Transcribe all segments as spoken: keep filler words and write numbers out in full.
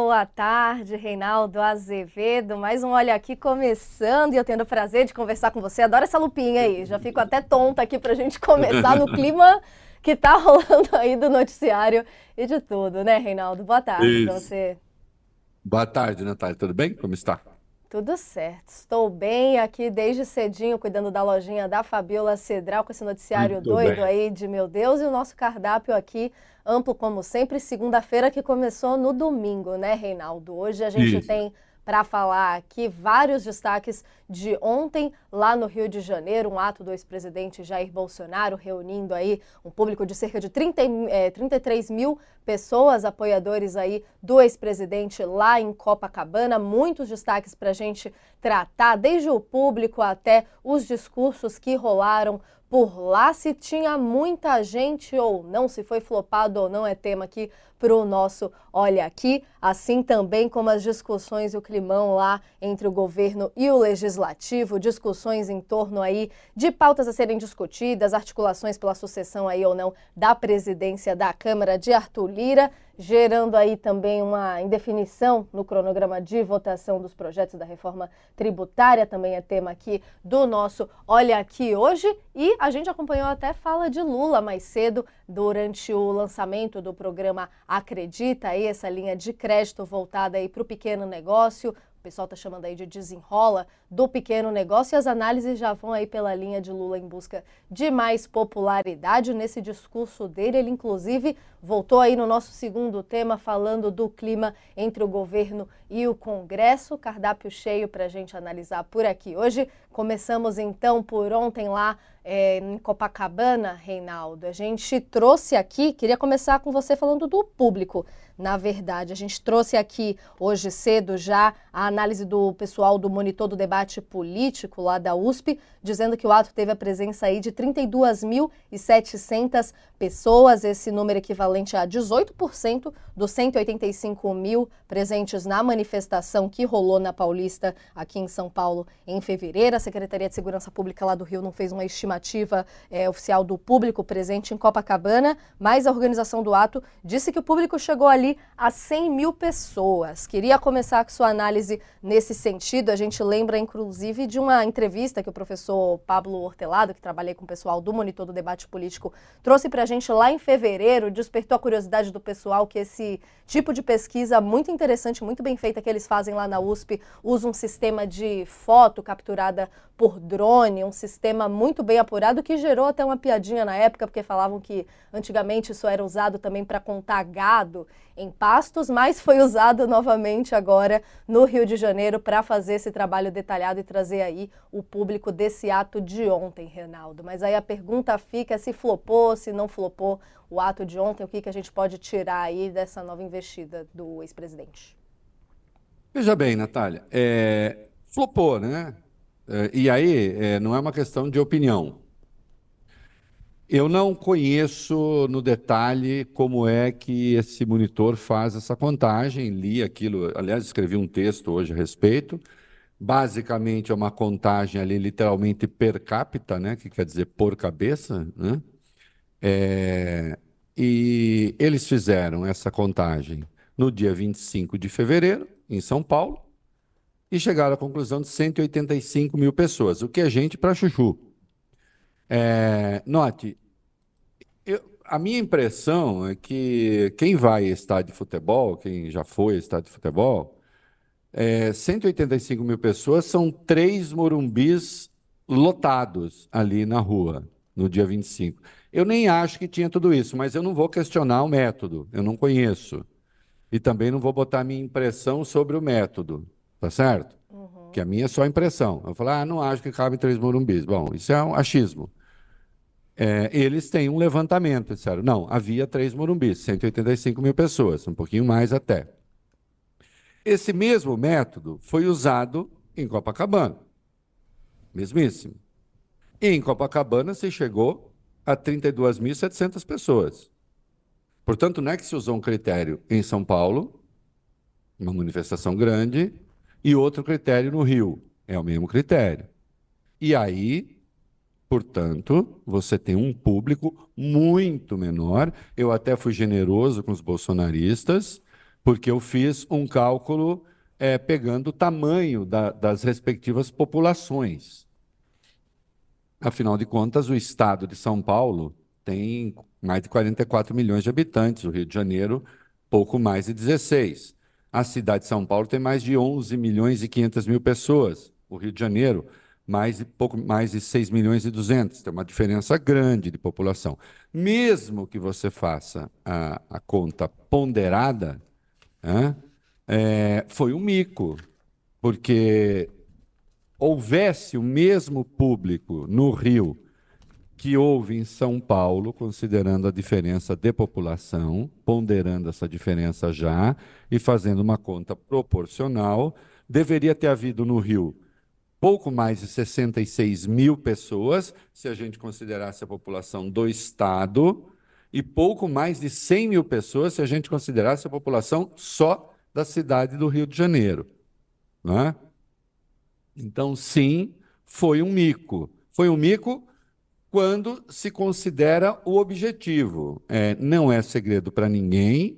Boa tarde, Reinaldo Azevedo. Mais um Olha Aqui começando e eu tendo o prazer de conversar com você. Adoro essa lupinha aí. Já fico até tonta aqui pra gente começar no clima que tá rolando aí do noticiário e de tudo, né, Reinaldo? Boa tarde pra Isso. você. Boa tarde, Natália. Tudo bem? Como está? Tudo certo. Estou bem aqui desde cedinho, cuidando da lojinha da Fabiola Cedral, com esse noticiário Muito doido bem. aí de meu Deus, e o nosso cardápio aqui, amplo como sempre, segunda-feira que começou no domingo, né, Reinaldo? Hoje a gente Isso. tem para falar aqui vários destaques de ontem, lá no Rio de Janeiro, um ato do ex-presidente Jair Bolsonaro, reunindo aí um público de cerca de trinta, é, trinta e três mil pessoas, apoiadores aí do ex-presidente lá em Copacabana. Muitos destaques para a gente tratar, desde o público até os discursos que rolaram por lá, se tinha muita gente ou não, se foi flopado ou não, é tema aqui para o nosso Olha Aqui, assim também como as discussões e o climão lá entre o governo e o legislativo, discussões em torno aí de pautas a serem discutidas, articulações pela sucessão aí ou não da presidência da Câmara de Arthur Lira, gerando aí também uma indefinição no cronograma de votação dos projetos da reforma tributária, também é tema aqui do nosso Olha Aqui hoje, e a gente acompanhou até fala de Lula mais cedo, durante o lançamento do programa Acredita, aí essa linha de crédito voltada aí para o pequeno negócio. O pessoal está chamando aí de desenrola do pequeno negócio, e as análises já vão aí pela linha de Lula em busca de mais popularidade. Nesse discurso dele, ele inclusive voltou aí no nosso segundo tema falando do clima entre o governo e o Congresso. Cardápio cheio para a gente analisar por aqui hoje. Começamos então por ontem lá é, em Copacabana, Reinaldo. A gente trouxe aqui, queria começar com você falando do público. Na verdade, a gente trouxe aqui hoje cedo já a análise do pessoal do Monitor do Debate Político lá da U S P, dizendo que o ato teve a presença aí de trinta e duas mil e setecentas pessoas, esse número equivalente a dezoito por cento dos cento e oitenta e cinco mil presentes na manifestação que rolou na Paulista aqui em São Paulo em fevereiro. A Secretaria de Segurança Pública lá do Rio não fez uma estimativa é, oficial do público presente em Copacabana, mas a organização do ato disse que o público chegou ali a cem mil pessoas. Queria começar com sua análise nesse sentido. A gente lembra, inclusive, de uma entrevista que o professor Pablo Hortelado, que trabalhei com o pessoal do Monitor do Debate Político, trouxe para a gente lá em fevereiro, despertou a curiosidade do pessoal que esse tipo de pesquisa muito interessante, muito bem feita que eles fazem lá na U S P, usa um sistema de foto capturada por drone, um sistema muito bem apurado que gerou até uma piadinha na época, porque falavam que antigamente isso era usado também para contar gado em pastos, mas foi usado novamente agora no Rio de Janeiro para fazer esse trabalho detalhado e trazer aí o público desse ato de ontem, Reinaldo. Mas aí a pergunta fica se flopou, se não flopou o ato de ontem, o que, que a gente pode tirar aí dessa nova investida do ex-presidente? Veja bem, Natália, é, flopou, né? É, e aí, é, não é uma questão de opinião. Eu não conheço no detalhe como é que esse monitor faz essa contagem. Li aquilo, aliás, escrevi um texto hoje a respeito. Basicamente, é uma contagem ali, literalmente per capita, né? Que quer dizer por cabeça, né? É, e eles fizeram essa contagem no dia vinte e cinco de fevereiro, em São Paulo, e chegaram à conclusão de cento e oitenta e cinco mil pessoas, o que é gente para chuchu. É, note, eu- a minha impressão é que quem vai a estádio de futebol, quem já foi a estádio de futebol, é, cento e oitenta e cinco mil pessoas são três Morumbis lotados ali na rua, no dia vinte e cinco. Eu nem acho que tinha tudo isso, mas eu não vou questionar o método, eu não conheço. E também não vou botar minha impressão sobre o método, tá certo? Que Uhum. a minha é só impressão. Eu falo, ah, não acho que cabe três Morumbis. Bom, isso é um achismo. É, eles têm um levantamento, disseram, não, havia três Morumbis, cento e oitenta e cinco mil pessoas, um pouquinho mais até. Esse mesmo método foi usado em Copacabana, mesmíssimo. E em Copacabana se chegou a trinta e duas mil e setecentas pessoas. Portanto, não é que se usou um critério em São Paulo, uma manifestação grande, e outro critério no Rio. É o mesmo critério. E aí, portanto, você tem um público muito menor. Eu até fui generoso com os bolsonaristas, porque eu fiz um cálculo é, pegando o tamanho da, das respectivas populações. Afinal de contas, o estado de São Paulo tem mais de quarenta e quatro milhões de habitantes, o Rio de Janeiro, pouco mais de dezesseis. A cidade de São Paulo tem mais de onze milhões e quinhentas mil pessoas. O Rio de Janeiro, mais de, pouco mais de seis milhões e duzentos. Tem uma diferença grande de população. Mesmo que você faça a, a conta ponderada, né, é, foi um mico, porque houvesse o mesmo público no Rio que houve em São Paulo, considerando a diferença de população, ponderando essa diferença já e fazendo uma conta proporcional, deveria ter havido no Rio pouco mais de sessenta e seis mil pessoas, se a gente considerasse a população do Estado, e pouco mais de cem mil pessoas, se a gente considerasse a população só da cidade do Rio de Janeiro. Não é? Então, sim, foi um mico. Foi um mico quando se considera o objetivo. É, não é segredo para ninguém,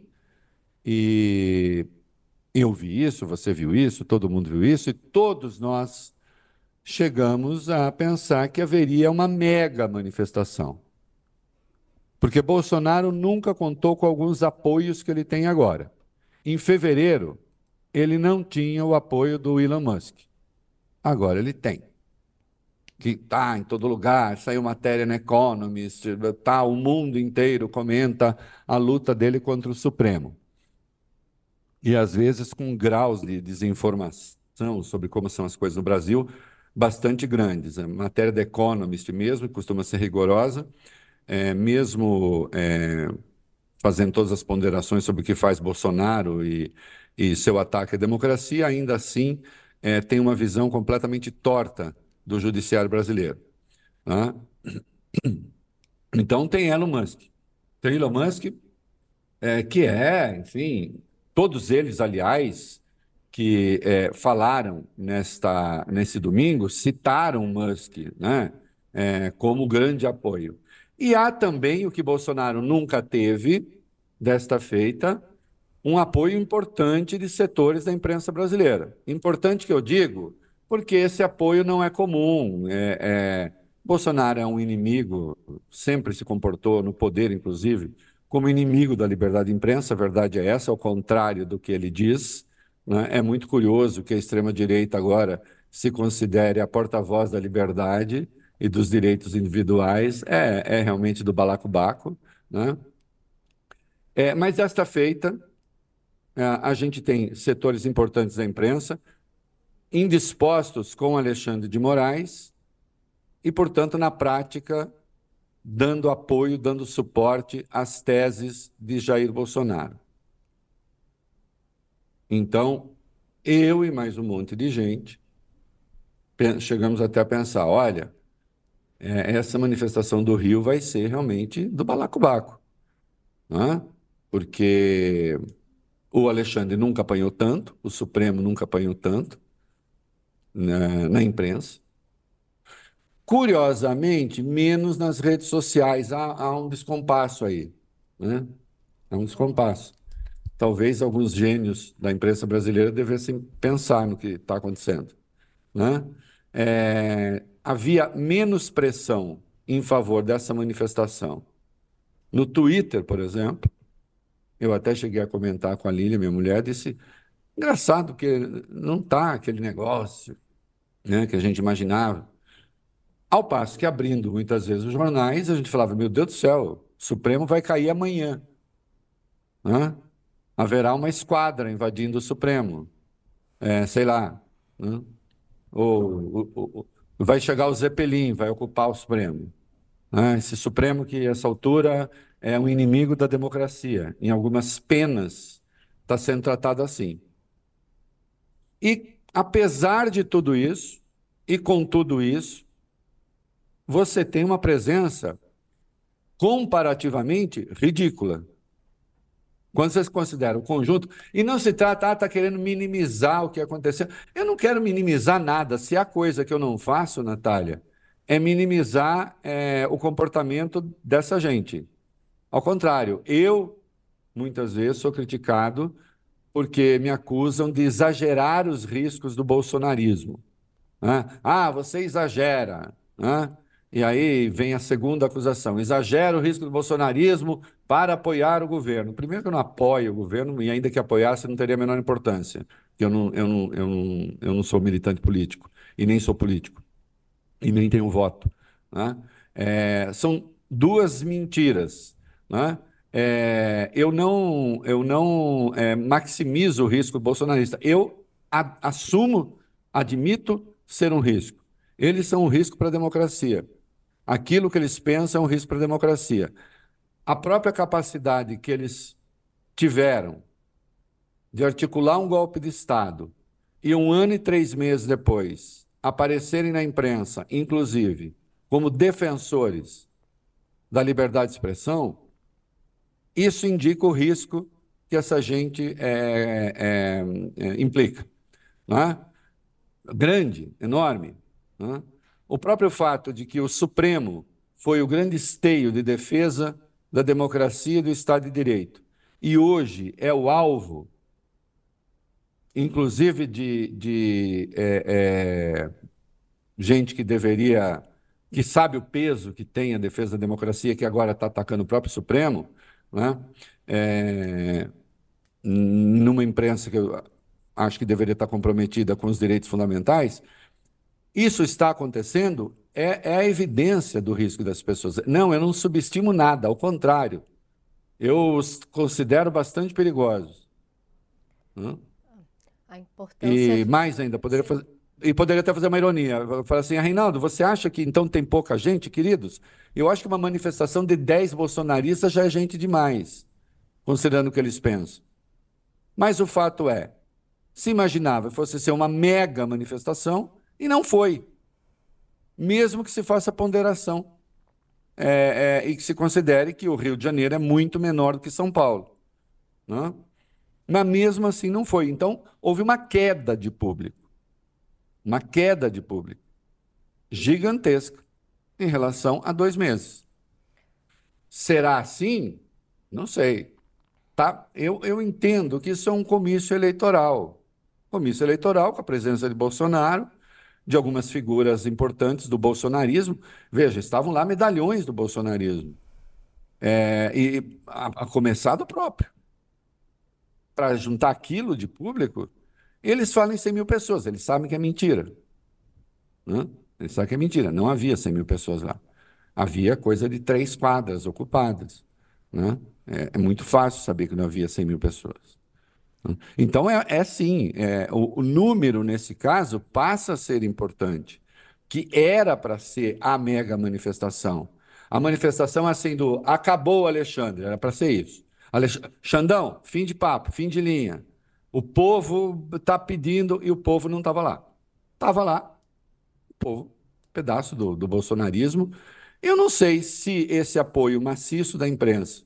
e eu vi isso, você viu isso, todo mundo viu isso, e todos nós chegamos a pensar que haveria uma mega manifestação. Porque Bolsonaro nunca contou com alguns apoios que ele tem agora. Em fevereiro, ele não tinha o apoio do Elon Musk. Agora ele tem. Que está em todo lugar, saiu matéria no Economist, tá, o mundo inteiro comenta a luta dele contra o Supremo. E às vezes com graus de desinformação sobre como são as coisas no Brasil bastante grandes. A matéria do Economist mesmo, que costuma ser rigorosa, é, mesmo é, fazendo todas as ponderações sobre o que faz Bolsonaro e, e seu ataque à democracia, ainda assim é, tem uma visão completamente torta do judiciário brasileiro. Né? Então tem Elon Musk. Tem Elon Musk, é, que é, enfim, todos eles, aliás, que é, falaram nesta, nesse domingo, citaram Musk, né, é, como grande apoio. E há também o que Bolsonaro nunca teve, desta feita, um apoio importante de setores da imprensa brasileira. Importante que eu digo, porque esse apoio não é comum. É, é, Bolsonaro é um inimigo, sempre se comportou no poder, inclusive, como inimigo da liberdade de imprensa, a verdade é essa, ao contrário do que ele diz. Né? É muito curioso que a extrema-direita agora se considere a porta-voz da liberdade e dos direitos individuais. É, é realmente do balacobaco. Né? É, mas desta feita, a gente tem setores importantes da imprensa indispostos com Alexandre de Moraes e, portanto, na prática, dando apoio, dando suporte às teses de Jair Bolsonaro. Então, eu e mais um monte de gente chegamos até a pensar, olha, é, essa manifestação do Rio vai ser realmente do balacobaco, né? Porque o Alexandre nunca apanhou tanto, o Supremo nunca apanhou tanto na, na imprensa. Curiosamente, menos nas redes sociais. Há, há um descompasso aí, né? Há um descompasso. Talvez alguns gênios da imprensa brasileira devessem pensar no que está acontecendo, né? É, havia menos pressão em favor dessa manifestação. No Twitter, por exemplo, eu até cheguei a comentar com a Lília, minha mulher, disse, engraçado que não está aquele negócio, né, que a gente imaginava. Ao passo que, abrindo muitas vezes os jornais, a gente falava, meu Deus do céu, o Supremo vai cair amanhã. Né? Haverá uma esquadra invadindo o Supremo. É, sei lá. Né? Ou, ou, ou, vai chegar o Zeppelin, vai ocupar o Supremo. Né? Esse Supremo que, a essa altura, é um inimigo da democracia. Em algumas penas, está sendo tratado assim. E, apesar de tudo isso, e com tudo isso, você tem uma presença comparativamente ridícula. Quando vocês consideram o conjunto, e não se trata, ah, está querendo minimizar o que aconteceu. Eu não quero minimizar nada. Se há coisa que eu não faço, Natália, é minimizar é, o comportamento dessa gente. Ao contrário, eu, muitas vezes, sou criticado porque me acusam de exagerar os riscos do bolsonarismo, né? Ah, você exagera, né? E aí vem a segunda acusação: exagera o risco do bolsonarismo para apoiar o governo. Primeiro que eu não apoio o governo, e ainda que apoiasse não teria a menor importância, porque eu não, eu não, eu não, eu não sou militante político, e nem sou político, e nem tenho voto, né? É, são duas mentiras, né? É, eu não, eu não é, maximizo o risco bolsonarista. Eu a, assumo, admito ser um risco. Eles são um risco para a democracia. Aquilo que eles pensam é um risco para a democracia. A própria capacidade que eles tiveram de articular um golpe de Estado e um ano e três meses depois aparecerem na imprensa, inclusive, como defensores da liberdade de expressão, isso indica o risco que essa gente é, é, é, implica, né? Grande, enorme, né? O próprio fato de que o Supremo foi o grande esteio de defesa da democracia e do Estado de Direito, e hoje é o alvo, inclusive, de, de é, é, gente que deveria, que sabe o peso que tem a defesa da democracia, que agora está atacando o próprio Supremo, né? É, numa imprensa que eu acho que deveria estar comprometida com os direitos fundamentais. Isso está acontecendo, é, é a evidência do risco das pessoas. Não, eu não subestimo nada, ao contrário, eu os considero bastante perigosos, né? A importância... E mais ainda, poderia fazer, e poderia até fazer uma ironia, falar assim: ah, Reinaldo, você acha que então tem pouca gente, queridos? Eu acho que uma manifestação de dez bolsonaristas já é gente demais, considerando o que eles pensam. Mas o fato é, se imaginava que fosse ser uma mega manifestação, e não foi. Mesmo que se faça ponderação, é, é, e que se considere que o Rio de Janeiro é muito menor do que São Paulo, né? Mas mesmo assim não foi. Então, houve uma queda de público. Uma queda de público gigantesca em relação a dois meses. Será assim? Não sei. Tá? Eu, eu entendo que isso é um comício eleitoral. Comício eleitoral com a presença de Bolsonaro, de algumas figuras importantes do bolsonarismo. Veja, estavam lá medalhões do bolsonarismo. É, e a, a começar do próprio. Para juntar aquilo de público, eles falam em cem mil pessoas, eles sabem que é mentira, né? Eles sabem que é mentira, não havia cem mil pessoas lá. Havia coisa de três quadras ocupadas, né? É, é muito fácil saber que não havia cem mil pessoas. Então, é, é sim, é, o, o número, nesse caso, passa a ser importante, que era para ser a mega manifestação. A manifestação assim do acabou, Alexandre, era para ser isso. Alex... Xandão, fim de papo, fim de linha. O povo está pedindo e o povo não estava lá. Estava lá, o povo, pedaço do, do bolsonarismo. Eu não sei se esse apoio maciço da imprensa,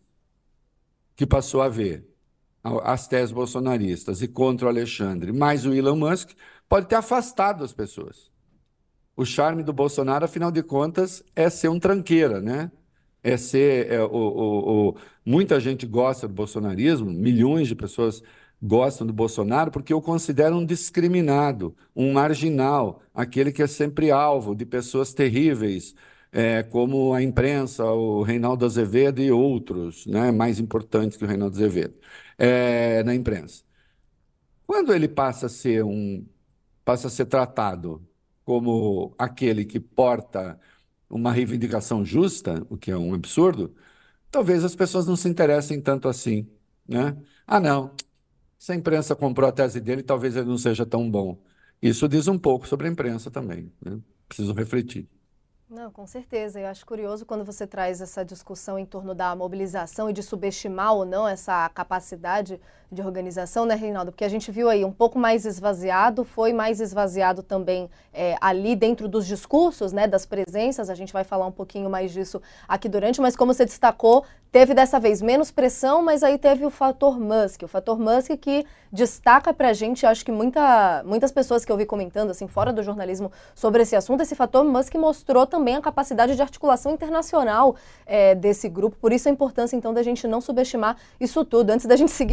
que passou a ver as teses bolsonaristas e contra o Alexandre, mais o Elon Musk, pode ter afastado as pessoas. O charme do Bolsonaro, afinal de contas, é ser um tranqueira, né? É ser... É, o, o, o... Muita gente gosta do bolsonarismo, milhões de pessoas gostam do Bolsonaro, porque eu considero um discriminado, um marginal, aquele que é sempre alvo de pessoas terríveis, é, como a imprensa, o Reinaldo Azevedo e outros, né, mais importantes que o Reinaldo Azevedo, é, na imprensa. Quando ele passa a ser um, passa a ser tratado como aquele que porta uma reivindicação justa, o que é um absurdo, talvez as pessoas não se interessem tanto assim, né? Ah, não, se a imprensa comprou a tese dele, talvez ele não seja tão bom. Isso diz um pouco sobre a imprensa também, né? Preciso refletir. Não, com certeza. Eu acho curioso quando você traz essa discussão em torno da mobilização e de subestimar ou não essa capacidade de organização, né, Reinaldo? Porque a gente viu aí um pouco mais esvaziado, foi mais esvaziado também é, ali dentro dos discursos, né, das presenças. A gente vai falar um pouquinho mais disso aqui durante, mas como você destacou, teve dessa vez menos pressão, mas aí teve o fator Musk. O fator Musk que destaca pra gente, acho que muita, muitas pessoas que eu vi comentando, assim, fora do jornalismo, sobre esse assunto, esse fator Musk mostrou também a capacidade de articulação internacional é, desse grupo. Por isso a importância, então, da gente não subestimar isso tudo. Antes da gente seguir aqui com os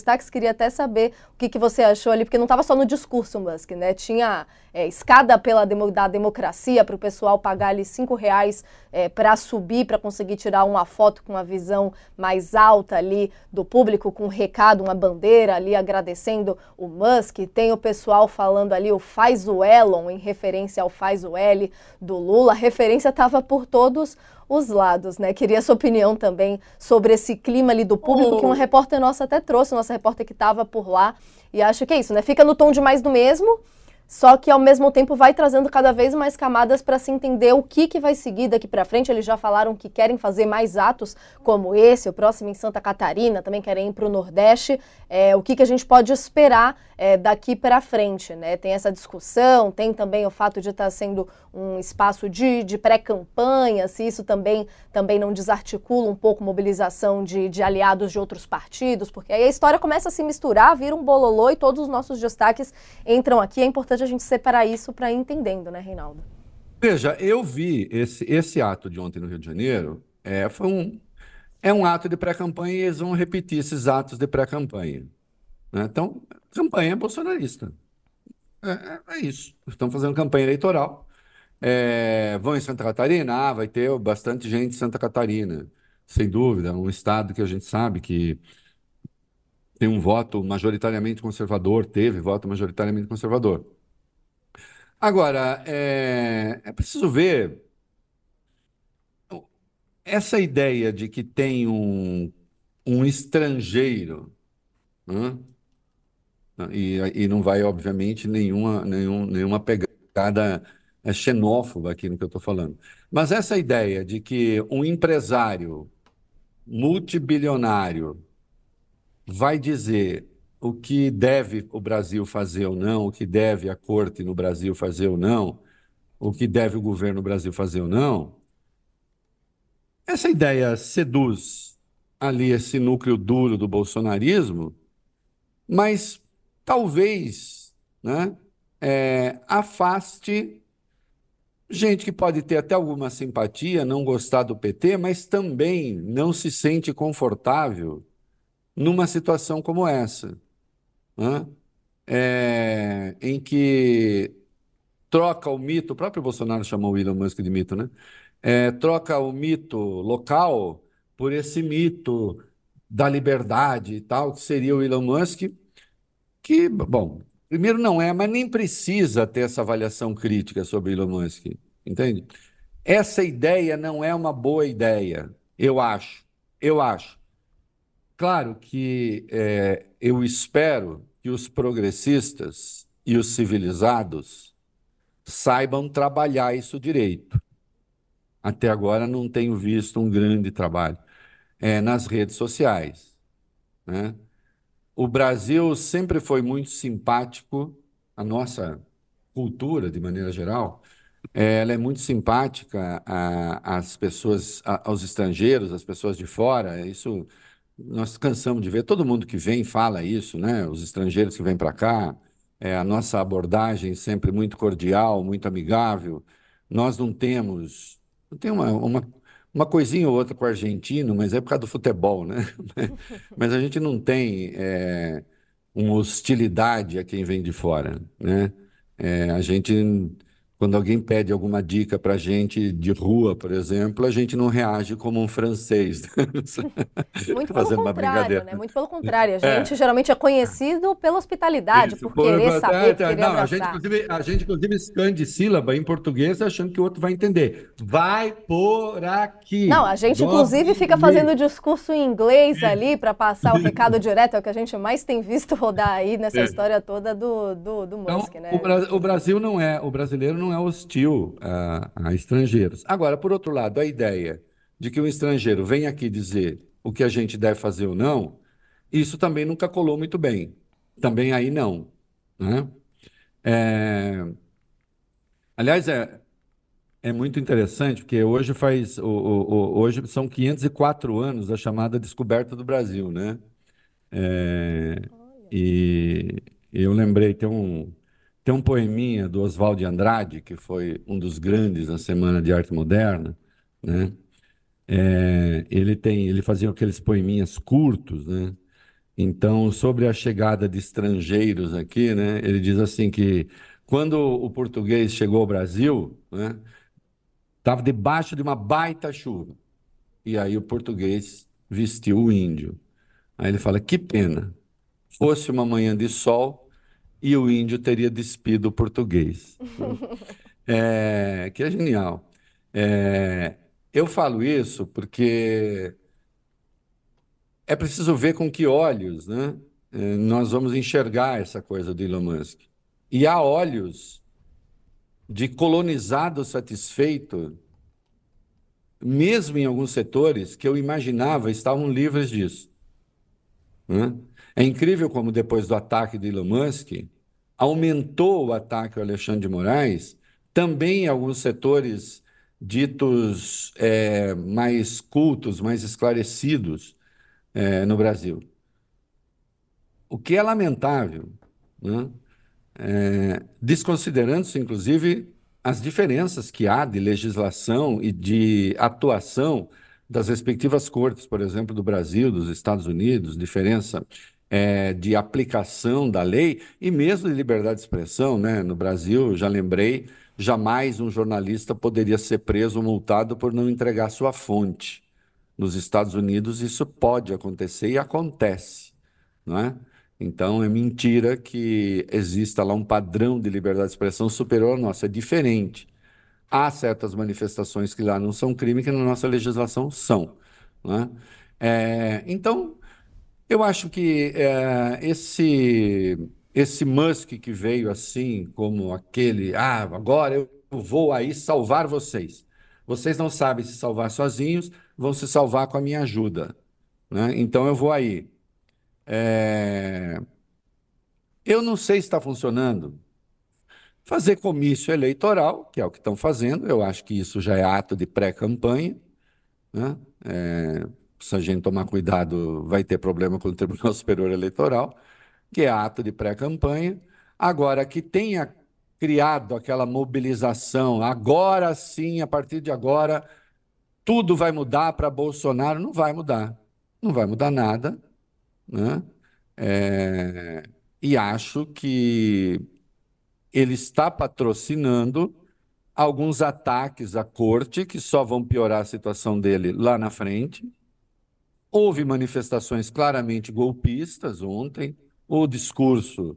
destaques, queria até saber o que, que você achou ali, porque não estava só no discurso, Musk, né? Tinha é, escada pela demo, da democracia para o pessoal pagar ali cinco reais é, para subir, para conseguir tirar uma foto com uma visão mais alta ali do público, com um recado, uma bandeira ali agradecendo o Musk. Tem o pessoal falando ali o faz o Elon, em referência ao faz o L do Lula. A referência estava por todos os lados, né? Queria sua opinião também sobre esse clima ali do público, oh. que uma repórter nossa até trouxe, nossa repórter que estava por lá, e acho que é isso, né? Fica no tom de mais do mesmo, só que ao mesmo tempo vai trazendo cada vez mais camadas para se entender o que, que vai seguir daqui para frente. Eles já falaram que querem fazer mais atos como esse, o próximo em Santa Catarina, também querem ir para o Nordeste. É, o que, que a gente pode esperar é, daqui para frente, né? Tem essa discussão, tem também o fato de estar sendo um espaço de, de pré-campanha, se isso também, também não desarticula um pouco mobilização de, de aliados de outros partidos, porque aí a história começa a se misturar, vira um bololô e todos os nossos destaques entram aqui. É importante a gente separar isso para ir entendendo, né, Reinaldo? Veja, eu vi esse, esse ato de ontem no Rio de Janeiro, é, foi um, é um ato de pré-campanha e eles vão repetir esses atos de pré-campanha. Né? Então, campanha bolsonarista. É, é, é isso. Estão fazendo campanha eleitoral. É, vão em Santa Catarina? Ah, vai ter bastante gente em Santa Catarina. Sem dúvida, um estado que a gente sabe que tem um voto majoritariamente conservador, teve voto majoritariamente conservador. Agora, é, é preciso ver essa ideia de que tem um, um estrangeiro, né? E, e não vai, obviamente, nenhuma, nenhum, nenhuma pegada é, xenófoba aqui no que eu estou falando. Mas essa ideia de que um empresário multibilionário vai dizer o que deve o Brasil fazer ou não, o que deve a corte no Brasil fazer ou não, o que deve o governo do Brasil fazer ou não, essa ideia seduz ali esse núcleo duro do bolsonarismo, mas talvez, né, é, afaste gente que pode ter até alguma simpatia, não gostar do P T, mas também não se sente confortável numa situação como essa, né? É, em que troca o mito, o próprio Bolsonaro chamou o Elon Musk de mito, né? É, troca o mito local por esse mito da liberdade e tal, que seria o Elon Musk, que, bom, primeiro não é, mas nem precisa ter essa avaliação crítica sobre Elon Musk, entende? Essa ideia não é uma boa ideia, eu acho, eu acho. Claro que é, eu espero que os progressistas e os civilizados saibam trabalhar isso direito. Até agora não tenho visto um grande trabalho é, nas redes sociais, né? O Brasil sempre foi muito simpático, a nossa cultura, de maneira geral, é, ela é muito simpática a- às pessoas, a- aos estrangeiros, às pessoas de fora. Isso nós cansamos de ver. Todo mundo que vem fala isso, né? Os estrangeiros que vêm para cá, é, a nossa abordagem sempre muito cordial, muito amigável. Nós não temos, não tem uma, uma, uma coisinha ou outra com o argentino, mas é por causa do futebol, né? Mas a gente não tem é, uma hostilidade a quem vem de fora, né? É, a gente, quando alguém pede alguma dica para a gente de rua, por exemplo, a gente não reage como um francês. Muito pelo Fazendo uma contrário, brincadeira. né? Muito pelo contrário. A É, gente geralmente é conhecido pela hospitalidade, isso. por Por, querer é, saber, por é, querer não, a gente, abraçar. inclusive, a gente, inclusive, escande sílaba em português achando que o outro vai entender. Vai por Não, aqui. a gente inclusive fica fazendo Domingue. discurso em inglês ali para passar o recado direto, é o que a gente mais tem visto rodar aí nessa É. história toda do, do, do Musk, Então, o, né? Bra- o Brasil não é, o brasileiro não é hostil a, a estrangeiros. Agora, por outro lado, a ideia de que um estrangeiro vem aqui dizer o que a gente deve fazer ou não, isso também nunca colou muito bem. Também aí não, né? É, aliás, é, é muito interessante, porque hoje faz, o, o- o- hoje são quinhentos e quatro anos da chamada descoberta do Brasil, né? É, e eu lembrei, tem um, tem um poeminha do Oswald de Andrade, que foi um dos grandes na Semana de Arte Moderna, né? É, ele tem, ele fazia aqueles poeminhas curtos, né? Então, sobre a chegada de estrangeiros aqui, né, ele diz assim que quando o português chegou ao Brasil, né, estava debaixo de uma baita chuva. E aí o português vestiu o índio. Aí ele fala: que pena, fosse uma manhã de sol e o índio teria despido o português. É, que é genial. É, eu falo isso porque é preciso ver com que olhos, né, eh, nós vamos enxergar essa coisa do Elon Musk. E há olhos de colonizado satisfeito, mesmo em alguns setores que eu imaginava estavam livres disso, né? É incrível como depois do ataque de Elon Musk, aumentou o ataque ao Alexandre de Moraes, também em alguns setores ditos eh, mais cultos, mais esclarecidos eh, no Brasil. O que é lamentável, né? É, desconsiderando-se, inclusive, as diferenças que há de legislação e de atuação das respectivas cortes, por exemplo, do Brasil, dos Estados Unidos, diferença é, de aplicação da lei e mesmo de liberdade de expressão, né? No Brasil, já lembrei, jamais um jornalista poderia ser preso ou multado por não entregar sua fonte. Nos Estados Unidos, isso pode acontecer e acontece, não é? Então, é mentira que exista lá um padrão de liberdade de expressão superior ao nosso, é diferente. Há certas manifestações que lá não são crime, que na nossa legislação são, não é? É, então, eu acho que é, esse, esse Musk que veio assim, como aquele, ah, agora eu vou aí salvar vocês. Vocês não sabem se salvar sozinhos, vão se salvar com a minha ajuda, né? Então, eu vou aí. É, eu não sei se está funcionando. Fazer comício eleitoral, que é o que estão fazendo, eu acho que isso já é ato de pré-campanha, né? É, se a gente tomar cuidado, vai ter problema com o Tribunal Superior Eleitoral, que é ato de pré-campanha. Agora, que tenha criado aquela mobilização, agora sim, a partir de agora, tudo vai mudar para Bolsonaro, não vai mudar. Não vai mudar nada, né? É, e acho que ele está patrocinando alguns ataques à corte que só vão piorar a situação dele lá na frente. Houve manifestações claramente golpistas ontem. O discurso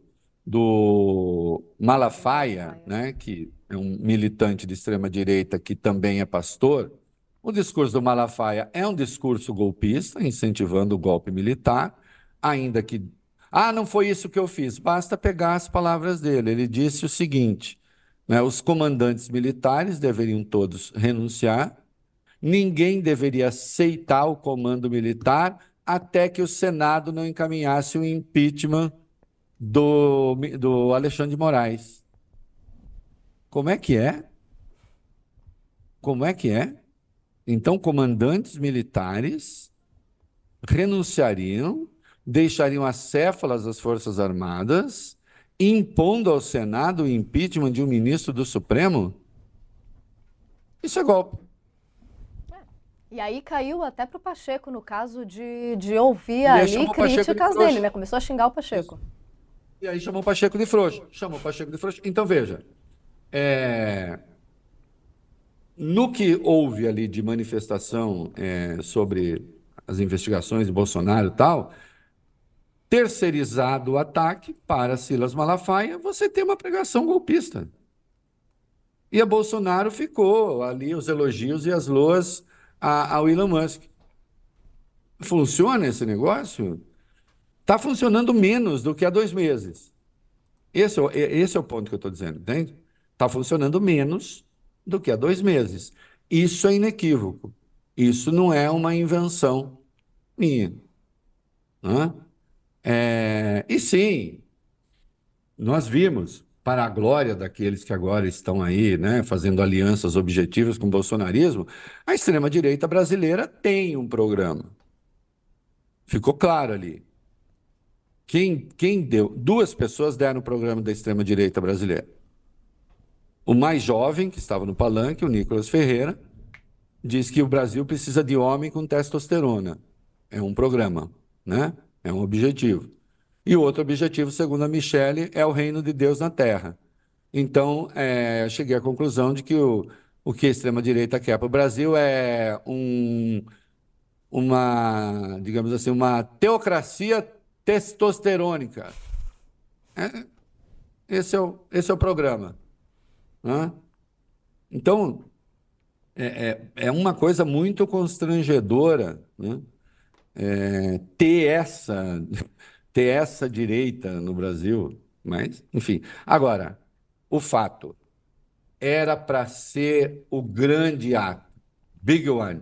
do Malafaia, né, que é um militante de extrema-direita que também é pastor, o discurso do Malafaia é um discurso golpista, incentivando o golpe militar, ainda que. Ah, não foi isso que eu fiz. Basta pegar as palavras dele. Ele disse o seguinte, né, os comandantes militares deveriam todos renunciar. Ninguém deveria aceitar o comando militar até que o Senado não encaminhasse o impeachment do, do Alexandre de Moraes. Como é que é? Como é que é? Então, comandantes militares renunciariam, deixariam acéfalas das Forças Armadas, impondo ao Senado o impeachment de um ministro do Supremo? Isso é golpe. E aí caiu até para o Pacheco, no caso de, de ouvir E aí ali chamou o Pacheco de críticas frouxo. dele, né? Começou a xingar o Pacheco. E aí chamou o Pacheco de frouxo. Chamou o Pacheco de frouxo. Então, veja, é, no que houve ali de manifestação é, sobre as investigações de Bolsonaro e tal, terceirizado o ataque para Silas Malafaia, você tem uma pregação golpista. E a Bolsonaro ficou ali os elogios e as loas a- ao Elon Musk. Funciona esse negócio? Está funcionando menos do que há dois meses. Esse, é o- é- esse é o ponto que eu estou dizendo, entende? Está funcionando menos do que há dois meses. Isso é inequívoco. Isso não é uma invenção minha, né? É, e sim, nós vimos, para a glória daqueles que agora estão aí, né, fazendo alianças objetivas com o bolsonarismo, a extrema-direita brasileira tem um programa. Ficou claro ali. Quem, quem deu? Duas pessoas deram o programa da extrema-direita brasileira. O mais jovem, que estava no palanque, o Nicolas Ferreira, diz que o Brasil precisa de homem com testosterona. É um programa, né? É um objetivo. E o outro objetivo, segundo a Michelle, é o reino de Deus na Terra. Então, é, cheguei à conclusão de que o, o que a extrema-direita quer para o Brasil é um, uma, digamos assim, uma teocracia testosterônica. Esse é o, esse é o programa, né? Então, é, é, é uma coisa muito constrangedora, né? É, ter essa, ter essa direita no Brasil, mas, enfim. Agora, o fato era para ser o grande ato, big one,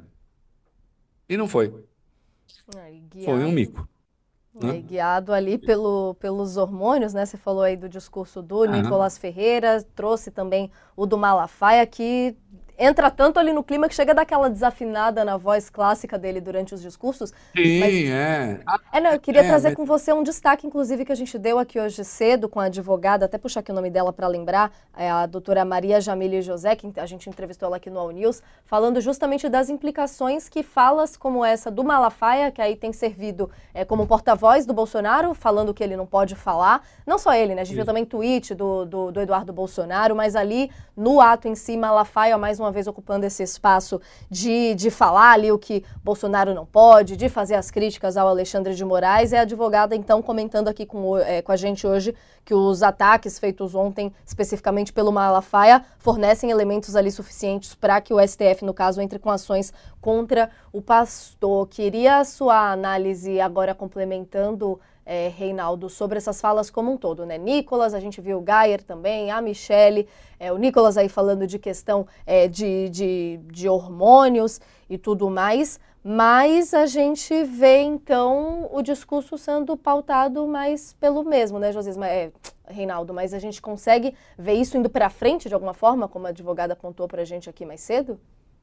e não foi. Aí, Foi um guiado. mico, É, né? guiado ali pelo, pelos hormônios, né? Você falou aí do discurso do Ah, Nicolás Ferreira, trouxe também o do Malafaia, que entra tanto ali no clima que chega daquela desafinada na voz clássica dele durante os discursos, mas sim, é. Ah, é, não, eu queria é, trazer mas com você um destaque, inclusive, que a gente deu aqui hoje cedo com a advogada, até puxar aqui o nome dela para lembrar, é a doutora Maria Jamile José, que a gente entrevistou ela aqui no All News, falando justamente das implicações que falas como essa do Malafaia, que aí tem servido é, como porta-voz do Bolsonaro, falando que ele não pode falar. Não só ele, né? A gente viu isso. também tweet do, do, do Eduardo Bolsonaro, mas ali no ato em si, Malafaia, mais uma vez ocupando esse espaço de, de falar ali o que Bolsonaro não pode, de fazer as críticas ao Alexandre de Moraes. É a advogada, então, comentando aqui com, é, com a gente hoje que os ataques feitos ontem, especificamente pelo Malafaia, fornecem elementos ali suficientes para que o S T F, no caso, entre com ações contra o pastor. Queria a sua análise agora complementando, é, Reinaldo, sobre essas falas como um todo, né? Nicolas, a gente viu o Gayer também, a Michelle, é, o Nicolas aí falando de questão é, de, de, de hormônios e tudo mais, mas a gente vê, então, o discurso sendo pautado mais pelo mesmo, né, Josias? É, Reinaldo, mas a gente consegue ver isso indo para frente de alguma forma, como a advogada apontou para a gente aqui mais cedo?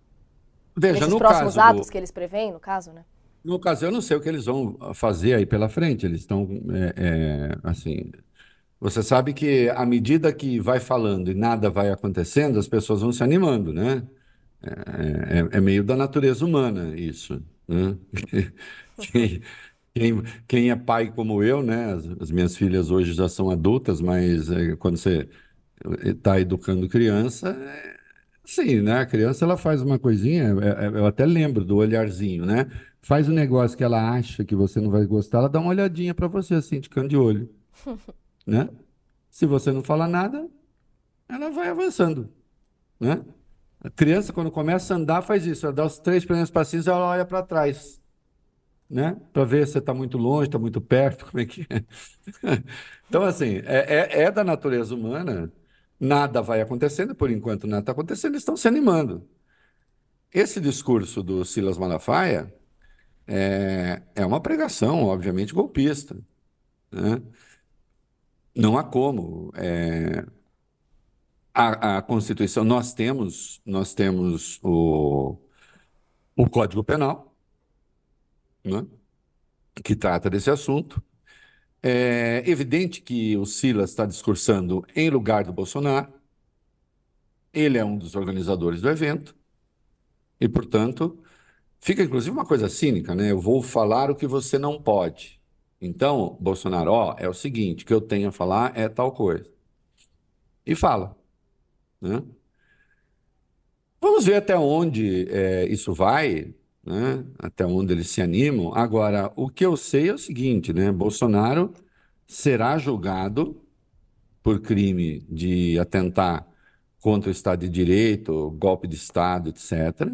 Veja, Nesses no próximos caso atos do, que eles preveem, no caso, né? no caso, eu não sei o que eles vão fazer aí pela frente. Eles estão, é, é, assim, você sabe que à medida que vai falando e nada vai acontecendo, as pessoas vão se animando, né? É, é- é meio da natureza humana isso, né? Quem, quem, quem é pai como eu, né? As, as minhas filhas hoje já são adultas, mas é, quando você está educando criança, é assim, né? A criança ela faz uma coisinha, é- é- eu até lembro do olharzinho, né? Faz um negócio que ela acha que você não vai gostar, ela dá uma olhadinha para você assim, de canto de olho, né? Se você não fala nada, ela vai avançando, né? A criança, quando começa a andar, faz isso. Ela dá os três primeiros passinhos e ela olha para trás, né? Para ver se está muito longe, está muito perto, como é que é. Então, assim, é, é- é da natureza humana. Nada vai acontecendo, por enquanto nada está acontecendo, eles estão se animando. Esse discurso do Silas Malafaia é, é uma pregação, obviamente, golpista, né? Não há como. É, a, a Constituição, nós temos, nós temos o, o Código Penal, né? Que trata desse assunto. É evidente que o Silas está discursando em lugar do Bolsonaro. Ele é um dos organizadores do evento e, portanto, fica inclusive uma coisa cínica, né? Eu vou falar o que você não pode. Então, Bolsonaro, ó, é o seguinte, o que eu tenho a falar é tal coisa. E fala, né? Vamos ver até onde é, isso vai, né? Até onde eles se animam. Agora, o que eu sei é o seguinte, né? Bolsonaro será julgado por crime de atentar contra o Estado de Direito, golpe de Estado, etcétera.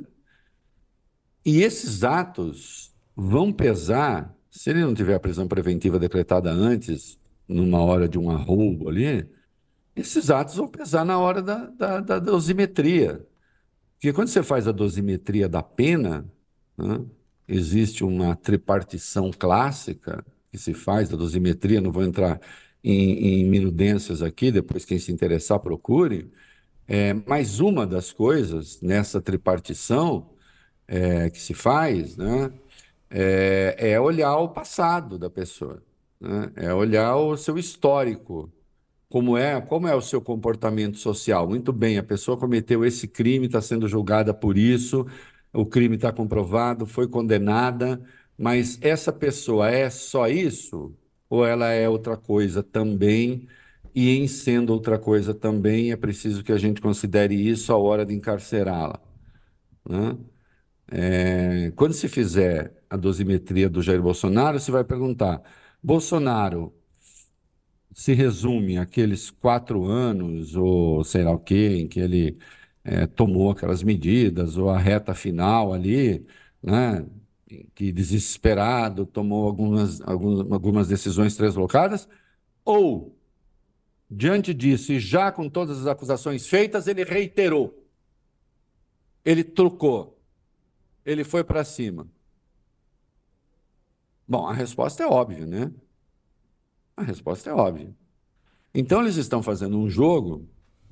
E esses atos vão pesar, se ele não tiver a prisão preventiva decretada antes, numa hora de um arroubo ali, esses atos vão pesar na hora da, da, da dosimetria. Porque quando você faz a dosimetria da pena, né, existe uma tripartição clássica que se faz da dosimetria, não vou entrar em, em minudências aqui, depois quem se interessar procure. É, mas uma das coisas nessa tripartição é, que se faz, né, é, é olhar o passado da pessoa, né, é olhar o seu histórico. Como é, como é o seu comportamento social? Muito bem, a pessoa cometeu esse crime, está sendo julgada por isso, o crime está comprovado, foi condenada, Mas essa pessoa é só isso? Ou ela é outra coisa também? E em sendo outra coisa também, é preciso que a gente considere isso à hora de encarcerá-la, né? É, quando se fizer a dosimetria do Jair Bolsonaro, você vai perguntar: Bolsonaro se resume àqueles quatro anos, ou sei lá o quê, em que ele eh, tomou aquelas medidas, ou a reta final ali, né, que desesperado tomou algumas, algumas, algumas decisões translocadas, ou, diante disso, e já com todas as acusações feitas, ele reiterou, ele trocou, ele foi para cima. Bom, a resposta é óbvia, né? A resposta é óbvia. Então, eles estão fazendo um jogo.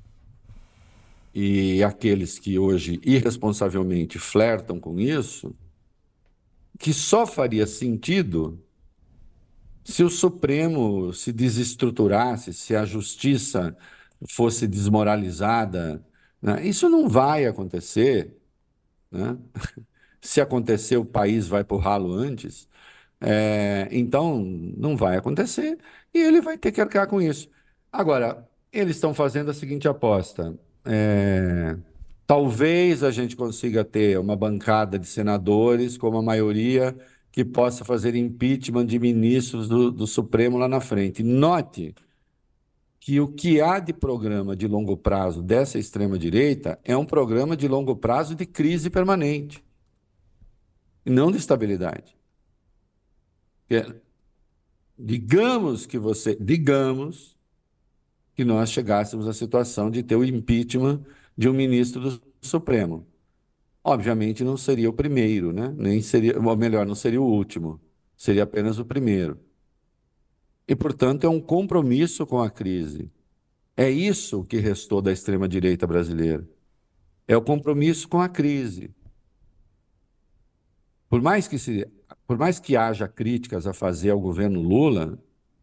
E aqueles que hoje irresponsavelmente flertam com isso, que só faria sentido se o Supremo se desestruturasse, se a justiça fosse desmoralizada, né? Isso não vai acontecer, né? Se acontecer, o país vai para o ralo antes. É, então, não vai acontecer e ele vai ter que arcar com isso. Agora, eles estão fazendo a seguinte aposta. É, talvez a gente consiga ter uma bancada de senadores com uma maioria que possa fazer impeachment de ministros do, do Supremo lá na frente. Note que o que há de programa de longo prazo dessa extrema-direita é um programa de longo prazo de crise permanente, e não de estabilidade. É, digamos que você, digamos que nós chegássemos à situação de ter o impeachment de um ministro do Supremo. Obviamente não seria o primeiro, né? Nem seria, ou melhor, não seria o último, seria apenas o primeiro. E, portanto, é um compromisso com a crise. É isso que restou da extrema-direita brasileira. É o compromisso com a crise. Por mais que se, por mais que haja críticas a fazer ao governo Lula,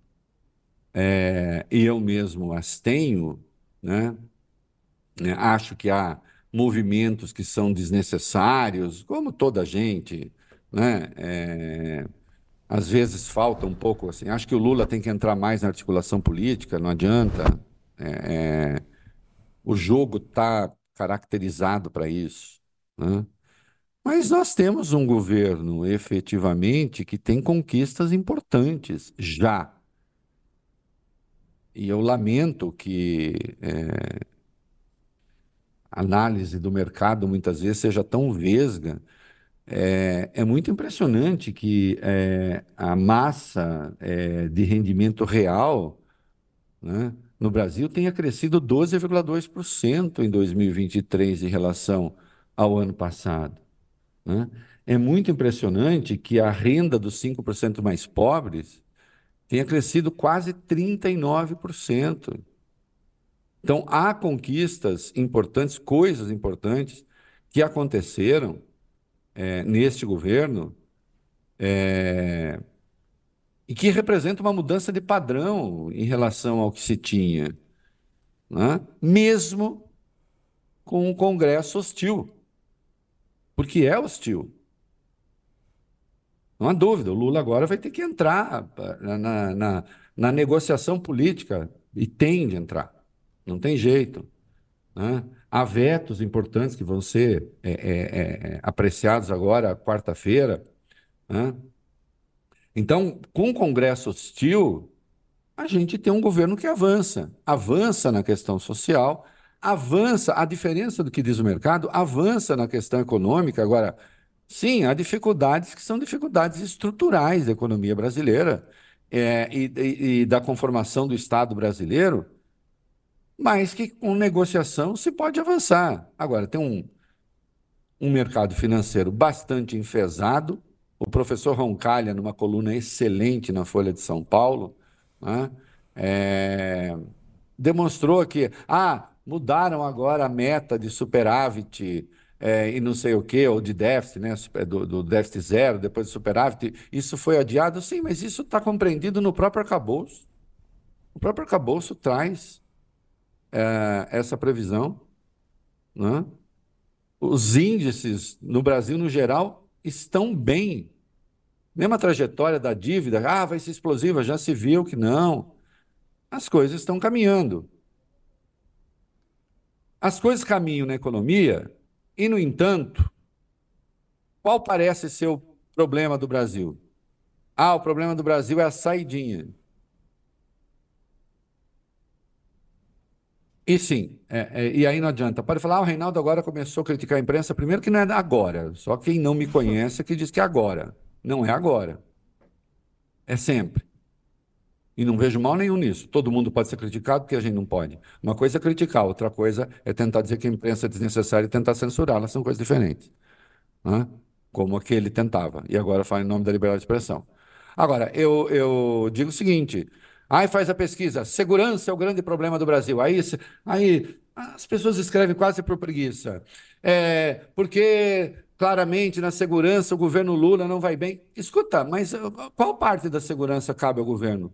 é, e eu mesmo as tenho, né? né, Acho que há movimentos que são desnecessários, como toda gente, né? É, às vezes falta um pouco assim. Acho que o Lula tem que entrar mais na articulação política, não adianta. É, é, o jogo está caracterizado para isso, né? Mas nós temos um governo efetivamente que tem conquistas importantes já. E eu lamento que é, a análise do mercado muitas vezes seja tão vesga. É, é muito impressionante que é, a massa é, de rendimento real, né, no Brasil tenha crescido doze vírgula dois por cento em dois mil e vinte e três em relação ao ano passado, né? É muito impressionante que a renda dos cinco por cento mais pobres tenha crescido quase trinta e nove por cento. Então, há conquistas importantes, coisas importantes que aconteceram é, neste governo é, e que representa uma mudança de padrão em relação ao que se tinha, né? Mesmo com um Congresso hostil, porque é hostil. Não há dúvida, o Lula agora vai ter que entrar na, na, na, na negociação política, e tem de entrar, não tem jeito, né? Há vetos importantes que vão ser é, é, é, apreciados agora, quarta-feira, né? Então, com o Congresso hostil, a gente tem um governo que avança, avança na questão social, avança, a diferença do que diz o mercado, avança na questão econômica. Agora, sim, há dificuldades que são dificuldades estruturais da economia brasileira, é, e, e- e da conformação do Estado brasileiro, mas que com negociação se pode avançar. Agora, tem um, um mercado financeiro bastante enfesado. O professor Roncalha, numa coluna excelente na Folha de São Paulo, né, é, demonstrou que, ah, mudaram agora a meta de superávit é, e não sei o quê, ou de déficit, né, super- do, do déficit zero, depois de superávit. Isso foi adiado? Sim, mas isso está compreendido no próprio arcabouço. O próprio arcabouço traz é, essa previsão, né? Os índices no Brasil, no geral, estão bem. Mesma trajetória da dívida, ah, vai ser explosiva, já se viu que não. As coisas estão caminhando. As coisas caminham na economia e, no entanto, qual parece ser o problema do Brasil? Ah, o problema do Brasil é a saidinha. E sim, é, é, e aí não adianta. Pode falar, ah, o Reinaldo agora começou a criticar a imprensa. Primeiro que não é agora, só quem não me conhece é que diz que é agora. Não é agora, é sempre. E não vejo mal nenhum nisso. Todo mundo pode ser criticado porque a gente não pode. Uma coisa é criticar, outra coisa é tentar dizer que a imprensa é desnecessária e tentar censurá-la. São coisas diferentes. Né? Como aquele tentava. E agora fala em nome da liberdade de expressão. Agora, eu, eu digo o seguinte: aí faz a pesquisa, segurança é o grande problema do Brasil. Aí, se- aí as pessoas escrevem quase por preguiça. É, porque claramente na segurança o governo Lula não vai bem. Escuta, mas uh, qual parte da segurança cabe ao governo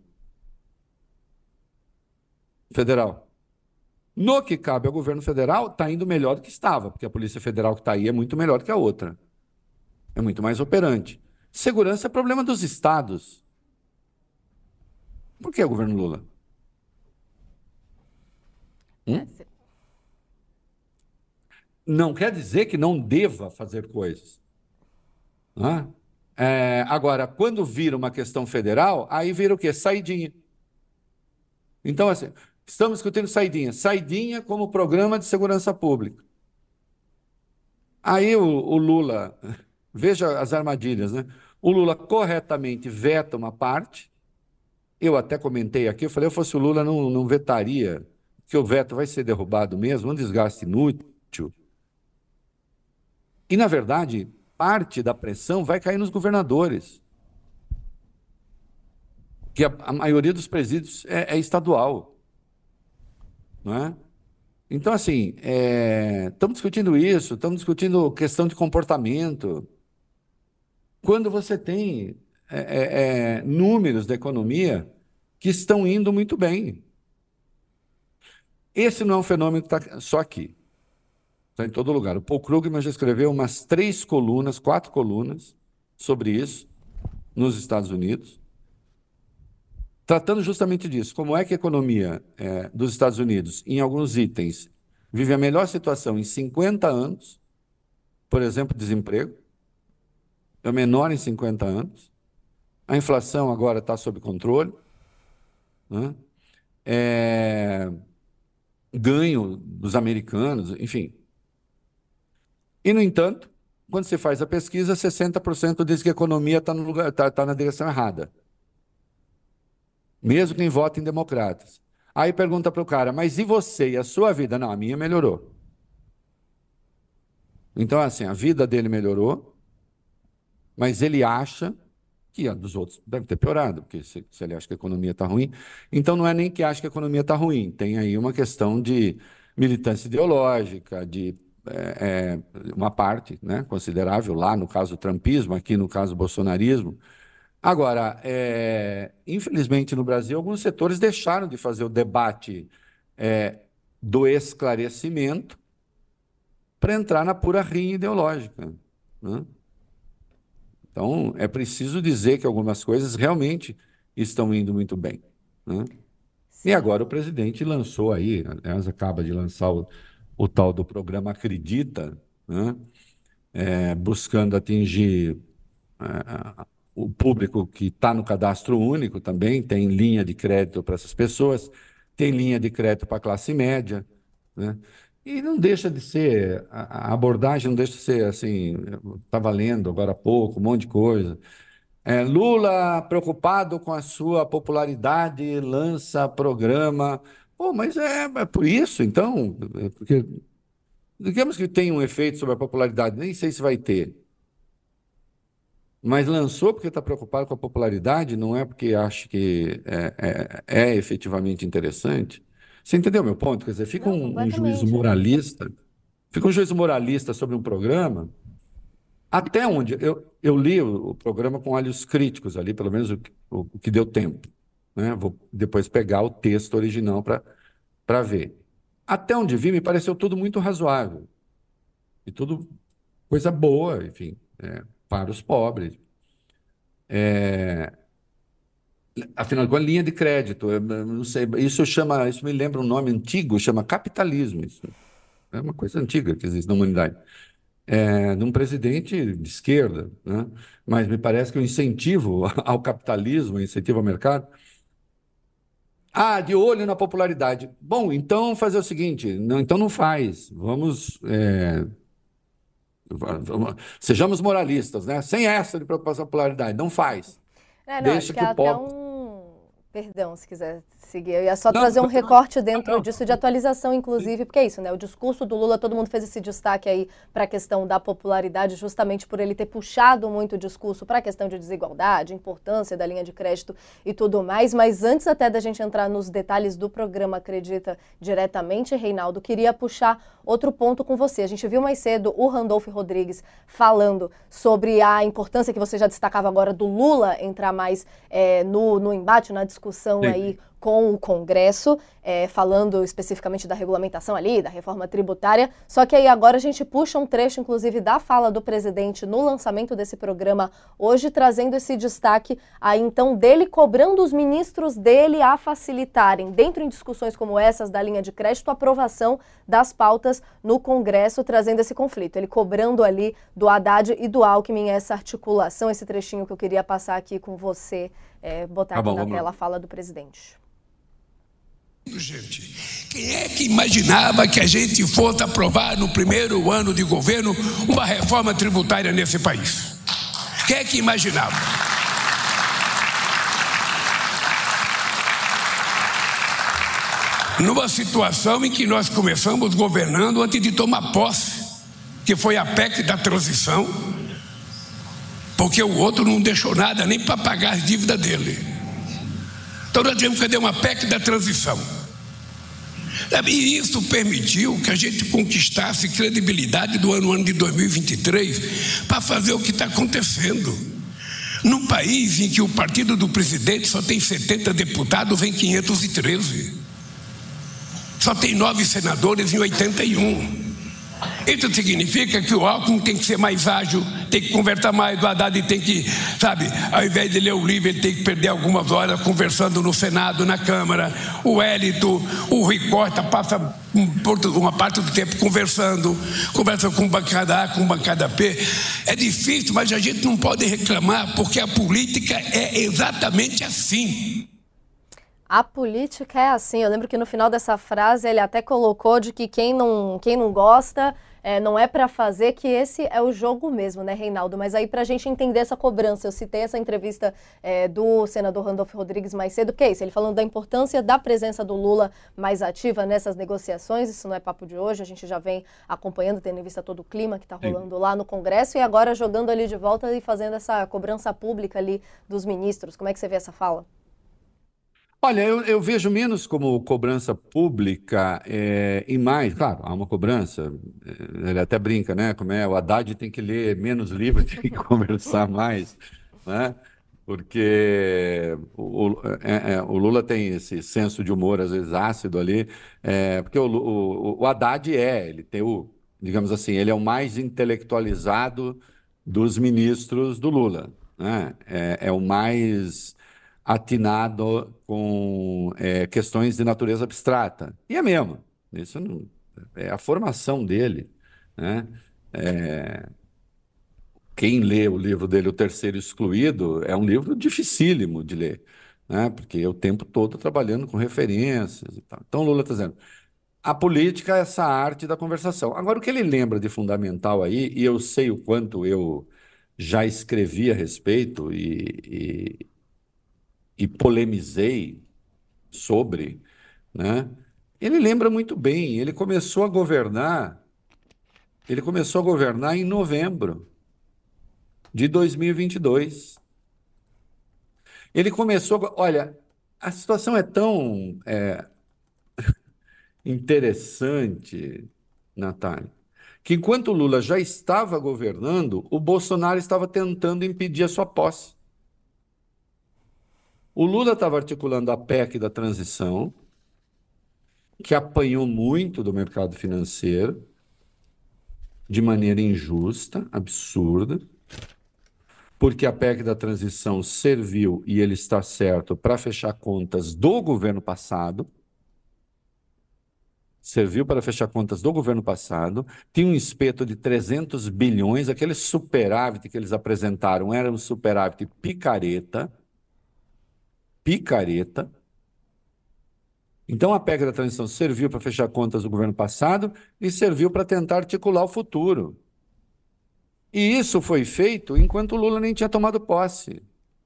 federal? No que cabe ao governo federal, está indo melhor do que estava, porque a Polícia Federal que está aí é muito melhor que a outra. É muito mais operante. Segurança é problema dos estados. Por que o governo Lula? É, Hum? se- Não quer dizer que não deva fazer coisas. Né? É, agora, quando vira uma questão federal, aí vira o quê? Saidinha. Então, assim, estamos discutindo saidinha. Saidinha como programa de segurança pública. Aí o, o Lula, veja as armadilhas, né? O Lula corretamente veta uma parte. Eu até comentei aqui, eu falei, eu fosse o Lula, não, não vetaria, que o veto vai ser derrubado mesmo, um desgaste inútil. E, na verdade, parte da pressão vai cair nos governadores, que a, a maioria dos presídios é, é estadual, não é? Então, assim, é, estamos discutindo isso, estamos discutindo questão de comportamento. Quando você tem é, é, é, números da economia que estão indo muito bem. Esse não é um fenômeno que está só aqui. Está em todo lugar. O Paul Krugman já escreveu umas três colunas, quatro colunas sobre isso nos Estados Unidos, tratando justamente disso. Como é que a economia é, dos Estados Unidos, em alguns itens, vive a melhor situação em cinquenta anos, por exemplo, desemprego, é o menor em cinquenta anos, a inflação agora está sob controle, né? É, ganho dos americanos, enfim. E, no entanto, quando você faz a pesquisa, sessenta por cento diz que a economia está no lugar, tá, tá na direção errada, mesmo quem vota em democratas. Aí pergunta para o cara, mas e você e a sua vida? Não, a minha melhorou. Então, assim, a vida dele melhorou, mas ele acha que a dos outros deve ter piorado, porque se, se ele acha que a economia está ruim. Então, não é nem que acha que a economia está ruim, tem aí uma questão de militância ideológica, de é, é, uma parte, né, considerável lá, no caso do trumpismo, aqui no caso do bolsonarismo. Agora, é, infelizmente no Brasil, alguns setores deixaram de fazer o debate é, do esclarecimento para entrar na pura rinha ideológica. Né? Então, é preciso dizer que algumas coisas realmente estão indo muito bem. Né? E sim. agora o presidente lançou aí, aliás, acaba de lançar o, o tal do programa Acredita, né? É, buscando atingir é, o público que está no cadastro único também, tem linha de crédito para essas pessoas, tem linha de crédito para a classe média, né? E não deixa de ser, a a abordagem não deixa de ser assim, estava lendo agora há pouco, um monte de coisa. É, Lula, preocupado com a sua popularidade, lança programa. Pô, mas é, é por isso, então, é porque digamos que tem um efeito sobre a popularidade, nem sei se vai ter. Mas lançou porque está preocupado com a popularidade, não é porque acha que é, é, é efetivamente interessante. Você entendeu meu ponto? Quer dizer, fica Não, um, um juízo completamente. moralista, fica um juízo moralista sobre um programa, até onde eu, eu li o, o programa com olhos críticos ali, pelo menos o, que- o, o que deu tempo. Né? Vou depois pegar o texto original para para ver. Até onde vi, me pareceu tudo muito razoável. E tudo coisa boa, enfim, é, para os pobres. É, afinal de contas, linha de crédito, eu não sei, isso chama, isso me lembra um nome antigo, chama capitalismo. Isso é uma coisa antiga que existe na humanidade. É, de um presidente de esquerda, né? Mas me parece que o incentivo ao capitalismo, o incentivo ao mercado. Ah, de olho na popularidade. Bom, então fazer o seguinte, não, então não faz. Vamos, é, va- vamos- sejamos moralistas, né? Sem essa de preocupação com popularidade, não faz. É, não, acho Deixa que que é o até pobre. um. Perdão, se quiser seguir. Eu ia só Não, trazer um continua. recorte dentro Não, disso de atualização, inclusive, porque é isso, né? O discurso do Lula, todo mundo fez esse destaque aí para a questão da popularidade, justamente por ele ter puxado muito o discurso para a questão de desigualdade, importância da linha de crédito e tudo mais. Mas antes até da gente entrar nos detalhes do programa Acredita diretamente, Reinaldo, queria puxar outro ponto com você. A gente viu mais cedo o Randolph Rodrigues falando sobre a importância que você já destacava agora do Lula entrar mais é, no, no embate, na discussão aí com o Congresso, é, falando especificamente da regulamentação ali, da reforma tributária. Só que aí agora a gente puxa um trecho, inclusive, da fala do presidente no lançamento desse programa hoje, trazendo esse destaque aí então dele cobrando os ministros dele a facilitarem, dentro em discussões como essas da linha de crédito, a aprovação das pautas no Congresso, trazendo esse conflito. Ele cobrando ali do Haddad e do Alckmin essa articulação, esse trechinho que eu queria passar aqui com você, é, botar tá aqui bom, na vamos tela lá. a fala do presidente. Gente, quem é que imaginava que a gente fosse aprovar no primeiro ano de governo uma reforma tributária nesse país? Quem é que imaginava? Numa situação em que nós começamos governando antes de tomar posse, que foi a P E C da transição, porque o outro não deixou nada nem para pagar as dívidas dele. Então nós tivemos que fazer uma P E C da transição. E isso permitiu que a gente conquistasse credibilidade do ano, ano de dois mil e vinte e três para fazer o que está acontecendo. Num país em que o partido do presidente só tem setenta deputados, vem quinhentos e treze. Só tem nove senadores em oitenta e um. Isso significa que o Alckmin tem que ser mais ágil, tem que conversar mais, o Haddad tem que, sabe, ao invés de ler o livro, ele tem que perder algumas horas conversando no Senado, na Câmara. O Hélito, o Rui Costa passa uma parte do tempo conversando, conversa com bancada A, com bancada P. É difícil, mas a gente não pode reclamar, porque a política é exatamente assim. A política é assim. Eu lembro que no final dessa frase ele até colocou de que quem não, quem não gosta é, não é para fazer, que esse é o jogo mesmo, né, Reinaldo? Mas aí para a gente entender essa cobrança, eu citei essa entrevista é, do senador Randolph Rodrigues mais cedo, que é isso, ele falando da importância da presença do Lula mais ativa nessas negociações. Isso não é papo de hoje, a gente já vem acompanhando, tendo em vista todo o clima que está rolando lá no Congresso e agora jogando ali de volta e fazendo essa cobrança pública ali dos ministros. Como é que você vê essa fala? Olha, eu, eu vejo menos como cobrança pública é, e mais, claro, há uma cobrança, é, ele até brinca, né? Como é, o Haddad tem que ler menos livros, tem que conversar mais, né? Porque o, o, é, é, o Lula tem esse senso de humor, às vezes ácido ali, é, porque o, o, o Haddad é, ele tem o, digamos assim, ele é o mais intelectualizado dos ministros do Lula, né? É, é o mais atinado com é, questões de natureza abstrata. E é mesmo. Isso não, é a formação dele, né? É, quem lê o livro dele, O Terceiro Excluído, é um livro dificílimo de ler, né? Porque é o tempo todo trabalhando com referências e tal. Então, Lula está dizendo, a política é essa arte da conversação. Agora, o que ele lembra de fundamental aí, e eu sei o quanto eu já escrevi a respeito e, e, e polemizei sobre, né? Ele lembra muito bem, ele começou a governar, ele começou a governar em novembro de dois mil e vinte e dois. Ele começou, olha, a situação é tão é, interessante, Natália, que enquanto o Lula já estava governando, o Bolsonaro estava tentando impedir a sua posse. O Lula estava articulando a P E C da transição, que apanhou muito do mercado financeiro, de maneira injusta, absurda. porque a P E C da transição serviu, e ele está certo, para fechar contas do governo passado, serviu para fechar contas do governo passado, tinha um espeto de trezentos bilhões, aquele superávit que eles apresentaram era um superávit picareta, picareta. Então a P E C da transição serviu para fechar contas do governo passado e serviu para tentar articular o futuro. E isso foi feito enquanto o Lula nem tinha tomado posse.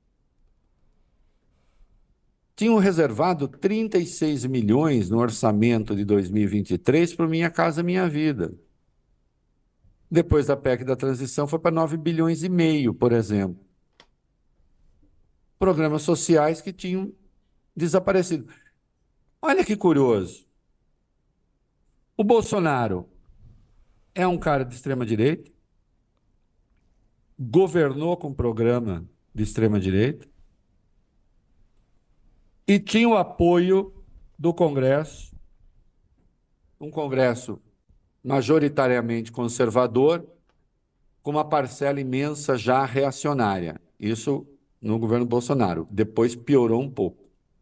Tinham reservado trinta e seis milhões no orçamento de dois mil e vinte e três para o Minha Casa Minha Vida. Depois da P E C da transição foi para nove bilhões e meio, por exemplo. Programas sociais que tinham desaparecido. Olha que curioso. O Bolsonaro é um cara de extrema-direita, governou com programa de extrema-direita e tinha o apoio do Congresso, um Congresso majoritariamente conservador, com uma parcela imensa já reacionária. Isso no governo Bolsonaro. Depois piorou um pouco.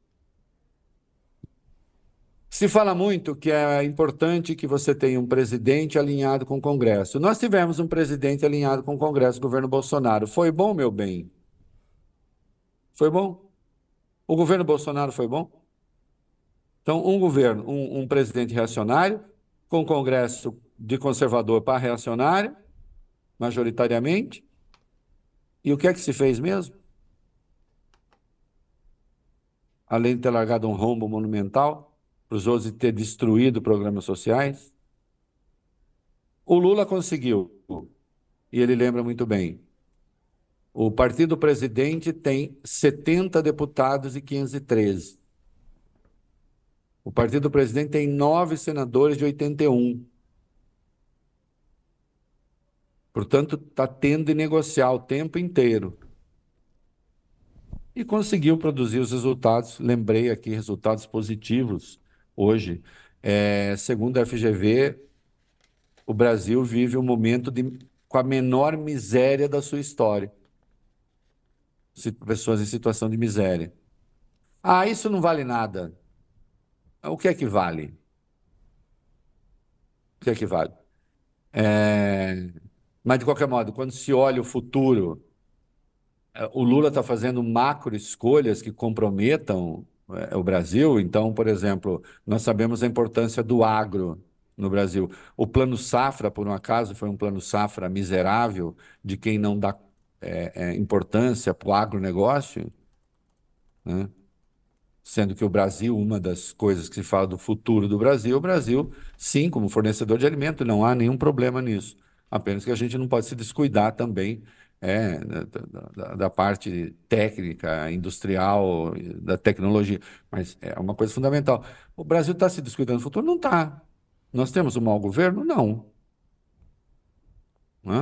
Se fala muito que é importante que você tenha um presidente alinhado com o Congresso. Nós tivemos um presidente alinhado com o Congresso, o governo Bolsonaro. Foi bom, meu bem? Foi bom? O governo Bolsonaro foi bom? Então, um governo, um, um presidente reacionário, com o Congresso de conservador para reacionário, majoritariamente. E o que é que se fez mesmo? Além de ter largado um rombo monumental, para os outros ter destruído programas sociais. O Lula conseguiu, e ele lembra muito bem, o partido presidente tem setenta deputados e quinhentos e treze. O partido presidente tem nove senadores de oitenta e um. Portanto, está tendo de negociar o tempo inteiro. E conseguiu produzir os resultados, lembrei aqui, resultados positivos. Hoje, é, segundo a F G V, o Brasil vive um momento de, com a menor miséria da sua história. Pessoas em situação de miséria. Ah, isso não vale nada. O que é que vale? O que é que vale? É, mas, de qualquer modo, quando se olha o futuro, o Lula está fazendo macro escolhas que comprometam é, o Brasil. Então, por exemplo, nós sabemos a importância do agro no Brasil. O Plano Safra, por um acaso, foi um Plano Safra miserável de quem não dá é, é, importância para o agronegócio, né? Sendo que o Brasil, uma das coisas que se fala do futuro do Brasil, o Brasil, sim, como fornecedor de alimento, não há nenhum problema nisso. Apenas que a gente não pode se descuidar também é, da, da, da parte técnica, industrial, da tecnologia. Mas é uma coisa fundamental. O Brasil está se descuidando do futuro? Não está. Nós temos um mau governo? Não. Hã?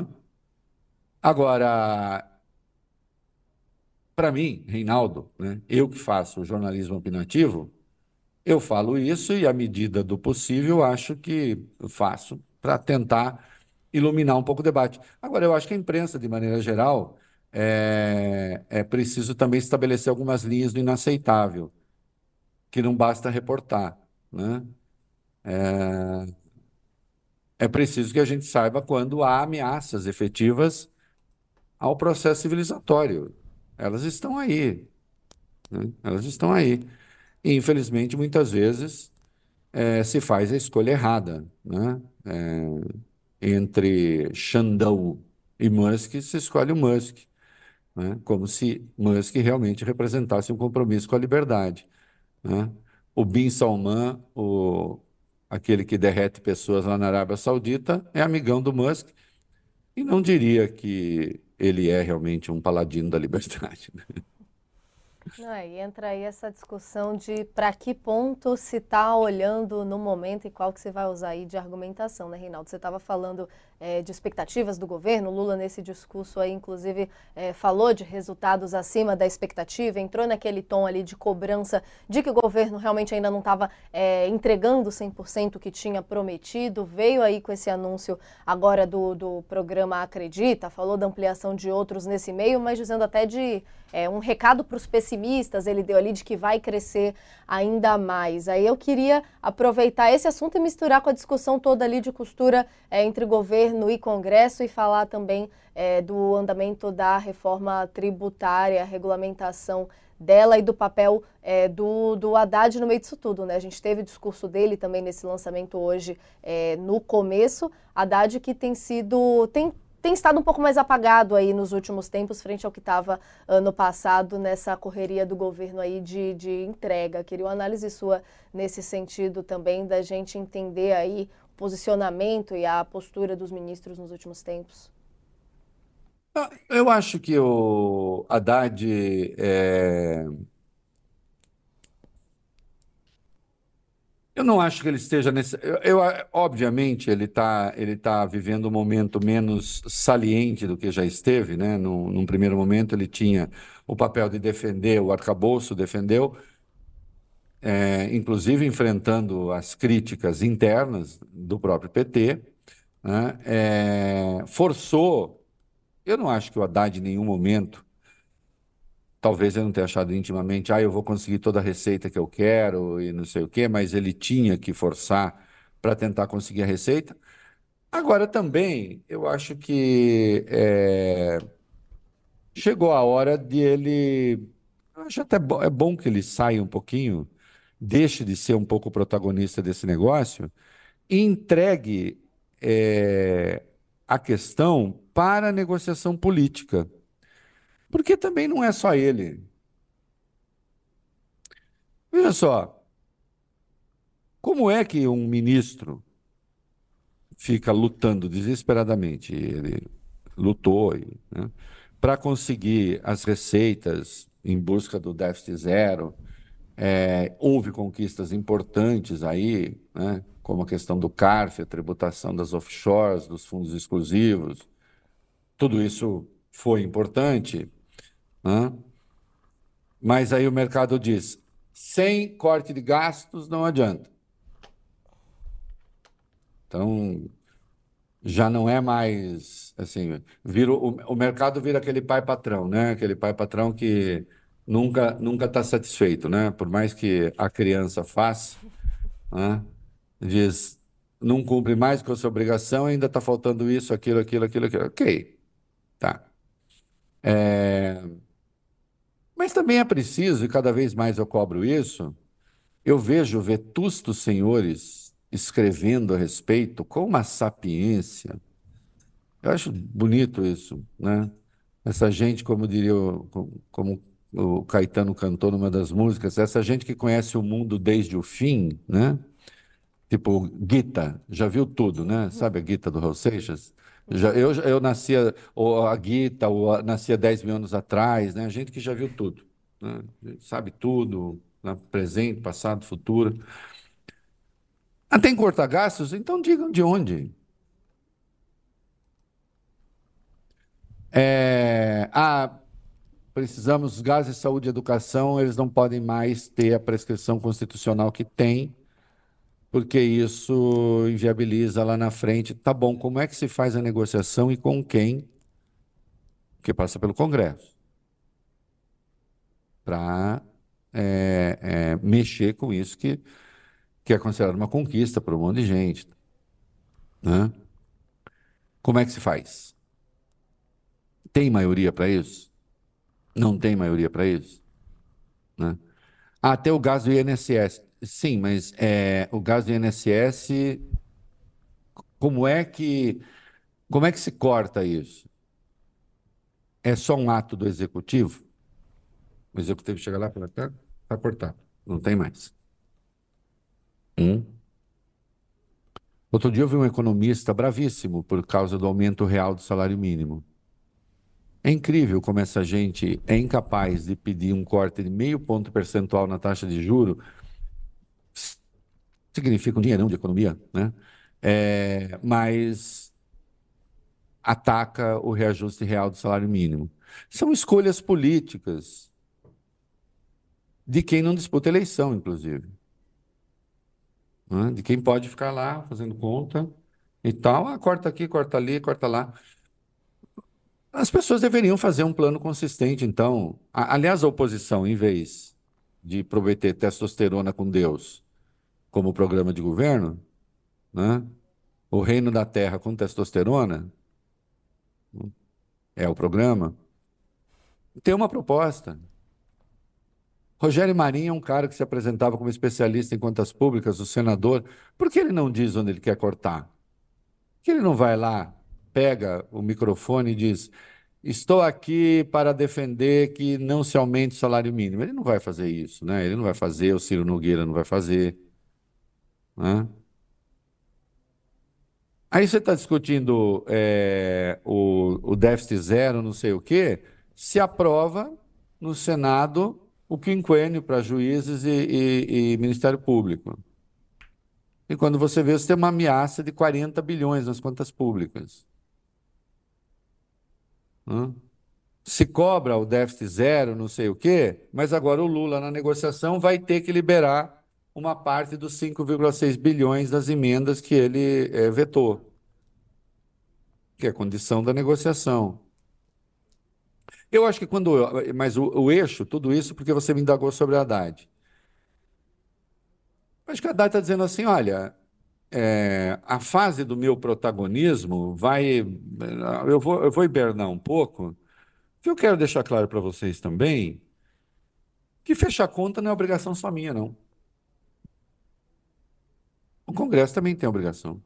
Agora, para mim, Reinaldo, né, eu que faço jornalismo opinativo, eu falo isso e, à medida do possível, acho que faço para tentar iluminar um pouco o debate. Agora, eu acho que a imprensa, de maneira geral, é, é preciso também estabelecer algumas linhas do inaceitável, que não basta reportar, né? É, é preciso que a gente saiba quando há ameaças efetivas ao processo civilizatório. Elas estão aí, né? Elas estão aí. E, infelizmente, muitas vezes é, se faz a escolha errada, né? É, entre Xandão e Musk, se escolhe o Musk, né? Como se Musk realmente representasse um compromisso com a liberdade, né? O Bin Salman, o, aquele que derrete pessoas lá na Arábia Saudita, é amigão do Musk e não diria que ele é realmente um paladino da liberdade, né? Não, e entra aí essa discussão de para que ponto se está olhando no momento e qual que você vai usar aí de argumentação, né, Reinaldo? Você estava falando é, de expectativas do governo, Lula nesse discurso aí, inclusive, é, falou de resultados acima da expectativa, entrou naquele tom ali de cobrança de que o governo realmente ainda não estava é, entregando cem por cento o que tinha prometido, veio aí com esse anúncio agora do, do programa Acredita, falou da ampliação de outros nesse meio, mas dizendo até de é, um recado para os pessimistas, ele deu ali de que vai crescer ainda mais. Aí eu queria aproveitar esse assunto e misturar com a discussão toda ali de costura é, entre governo e Congresso e falar também é, do andamento da reforma tributária, a regulamentação dela e do papel é, do, do Haddad no meio disso tudo, né? A gente teve o discurso dele também nesse lançamento hoje é, no começo. Haddad que tem sido... tem tem estado um pouco mais apagado aí nos últimos tempos, frente ao que estava ano passado, nessa correria do governo aí de, de entrega. Queria uma análise sua nesse sentido também, da gente entender aí o posicionamento e a postura dos ministros nos últimos tempos. Eu acho que o Haddad é... Eu não acho que ele esteja nesse. Eu, eu, obviamente, ele está ele tá vivendo um momento menos saliente do que já esteve, né? Num, num primeiro momento, ele tinha o papel de defender o arcabouço, defendeu, é, inclusive enfrentando as críticas internas do próprio P T, né? É, forçou. Eu não acho que o Haddad, em nenhum momento, talvez ele não tenha achado intimamente, ah, eu vou conseguir toda a receita que eu quero e não sei o quê, mas ele tinha que forçar para tentar conseguir a receita. Agora também, eu acho que é, chegou a hora de ele. Eu acho até bo é bom que ele saia um pouquinho, deixe de ser um pouco o protagonista desse negócio e entregue é, a questão para a negociação política. Porque também não é só ele. Veja só, como é que um ministro fica lutando desesperadamente? Ele lutou, né, para conseguir as receitas em busca do déficit zero. É, houve conquistas importantes aí, né, como a questão do CARF, a tributação das offshores, dos fundos exclusivos. Tudo isso foi importante, né? Mas aí o mercado diz, sem corte de gastos não adianta. Então, já não é mais assim, vira, o, o mercado vira aquele pai patrão, né? Aquele pai patrão que nunca nunca está satisfeito, né? Por mais que a criança faça, né? Diz, não cumpre mais com a sua obrigação, ainda está faltando isso, aquilo, aquilo, aquilo, aquilo. Ok, tá. É, mas também é preciso, e cada vez mais eu cobro isso, eu vejo vetustos senhores escrevendo a respeito com uma sapiência. Eu acho bonito isso, né? Essa gente, como diria, o, co- como o Caetano cantou numa das músicas, essa gente que conhece o mundo desde o fim, né? Tipo Gita, já viu tudo, né? Sabe a Gita do Raul Seixas? Já, eu, eu nascia, ou a Gita, ou a- nascia dez mil anos atrás, né? Gente que já viu tudo, né? Sabe tudo, né? Presente, passado, futuro. Ah, tem cortar gastos? Então digam de onde. É, ah, precisamos, gases, saúde e educação, eles não podem mais ter a prescrição constitucional que tem, porque isso inviabiliza lá na frente. Tá bom, como é que se faz a negociação e com quem? Que passa pelo Congresso, para é, é, mexer com isso que, que é considerado uma conquista para um monte de gente, né? Como é que se faz? Tem maioria para isso? Não tem maioria para isso, né? Ah, até o gás do I N S S. Sim, mas é, o gás do I N S S, como é que, como é que se corta isso? É só um ato do executivo? O executivo chega lá e fala, tá, tá cortado, não tem mais. Hum? Outro dia eu vi um economista bravíssimo por causa do aumento real do salário mínimo. É incrível como essa gente é incapaz de pedir um corte de meio ponto percentual na taxa de juro, significa um dinheirão de economia, né? É, mas ataca o reajuste real do salário mínimo. São escolhas políticas de quem não disputa eleição, inclusive, né? De quem pode ficar lá fazendo conta e tal, ah, corta aqui, corta ali, corta lá. As pessoas deveriam fazer um plano consistente, então. A- Aliás, a oposição, em vez de prometer testosterona com Deus como programa de governo, né? O reino da terra com testosterona é o programa. Tem uma proposta. Rogério Marinho é um cara que se apresentava como especialista em contas públicas, o senador. Por que ele não diz onde ele quer cortar? Por que ele não vai lá, pega o microfone e diz: Estou aqui para defender que não se aumente o salário mínimo. Ele não vai fazer isso, né? Ele não vai fazer, o Ciro Nogueira não vai fazer, né? Aí você está discutindo é, o, o déficit zero, não sei o quê, se aprova no Senado o quinquênio para juízes e, e- e Ministério Público. E quando você vê, você tem uma ameaça de quarenta bilhões nas contas públicas, né? Se cobra o déficit zero, não sei o quê, mas agora o Lula, na negociação, vai ter que liberar uma parte dos cinco vírgula seis bilhões das emendas que ele eh, vetou, que é a condição da negociação. Eu acho que quando. Mas o, o eixo, tudo isso, porque você me indagou sobre a Haddad. Acho que a Haddad está dizendo assim: olha, é, a fase do meu protagonismo vai. Eu vou, eu vou hibernar um pouco, que eu quero deixar claro para vocês também que fechar conta não é obrigação só minha, não. O Congresso também tem obrigação.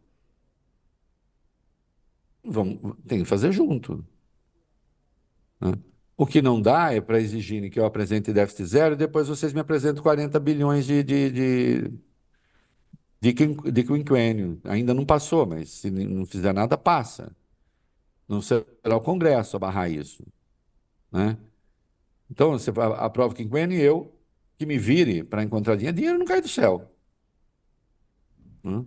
Vamos, tem que fazer junto, né? O que não dá é para exigirem que eu apresente déficit zero e depois vocês me apresentem quarenta bilhões de, de, de, de, quin- de quinquênio. Ainda não passou, mas se não fizer nada, passa. Não será o Congresso a barrar isso, né? Então, você a- aprova o quinquênio e eu que me vire para encontrar dinheiro. Dinheiro não cai do céu, né?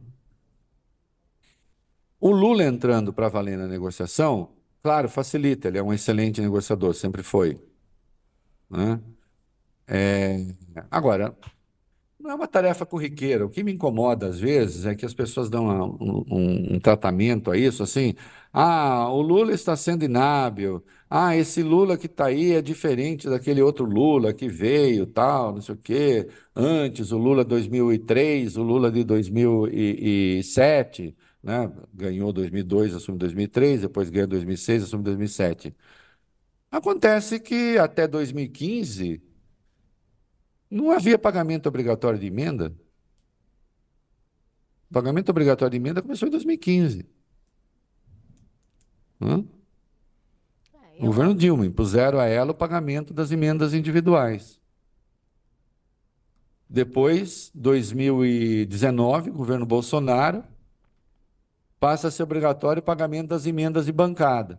O Lula entrando para valer na negociação, claro, facilita. Ele é um excelente negociador, sempre foi, né? É, agora, não é uma tarefa corriqueira. O que me incomoda às vezes é que as pessoas dão uma- um, um- um tratamento a isso, assim. Ah, o Lula está sendo inábil. Ah, esse Lula que está aí é diferente daquele outro Lula que veio, tal, não sei o quê. Antes, o Lula dois mil e três, o Lula de dois mil e sete, né? Ganhou dois mil e dois, assume dois mil e três, depois ganhou dois mil e seis, assume dois mil e sete. Acontece que até dois mil e quinze não havia pagamento obrigatório de emenda. O pagamento obrigatório de emenda começou em dois mil e quinze. Né? É, O eu governo não. Dilma impuseram a ela o pagamento das emendas individuais. Depois, dois mil e dezenove, governo Bolsonaro, passa a ser obrigatório o pagamento das emendas de bancada.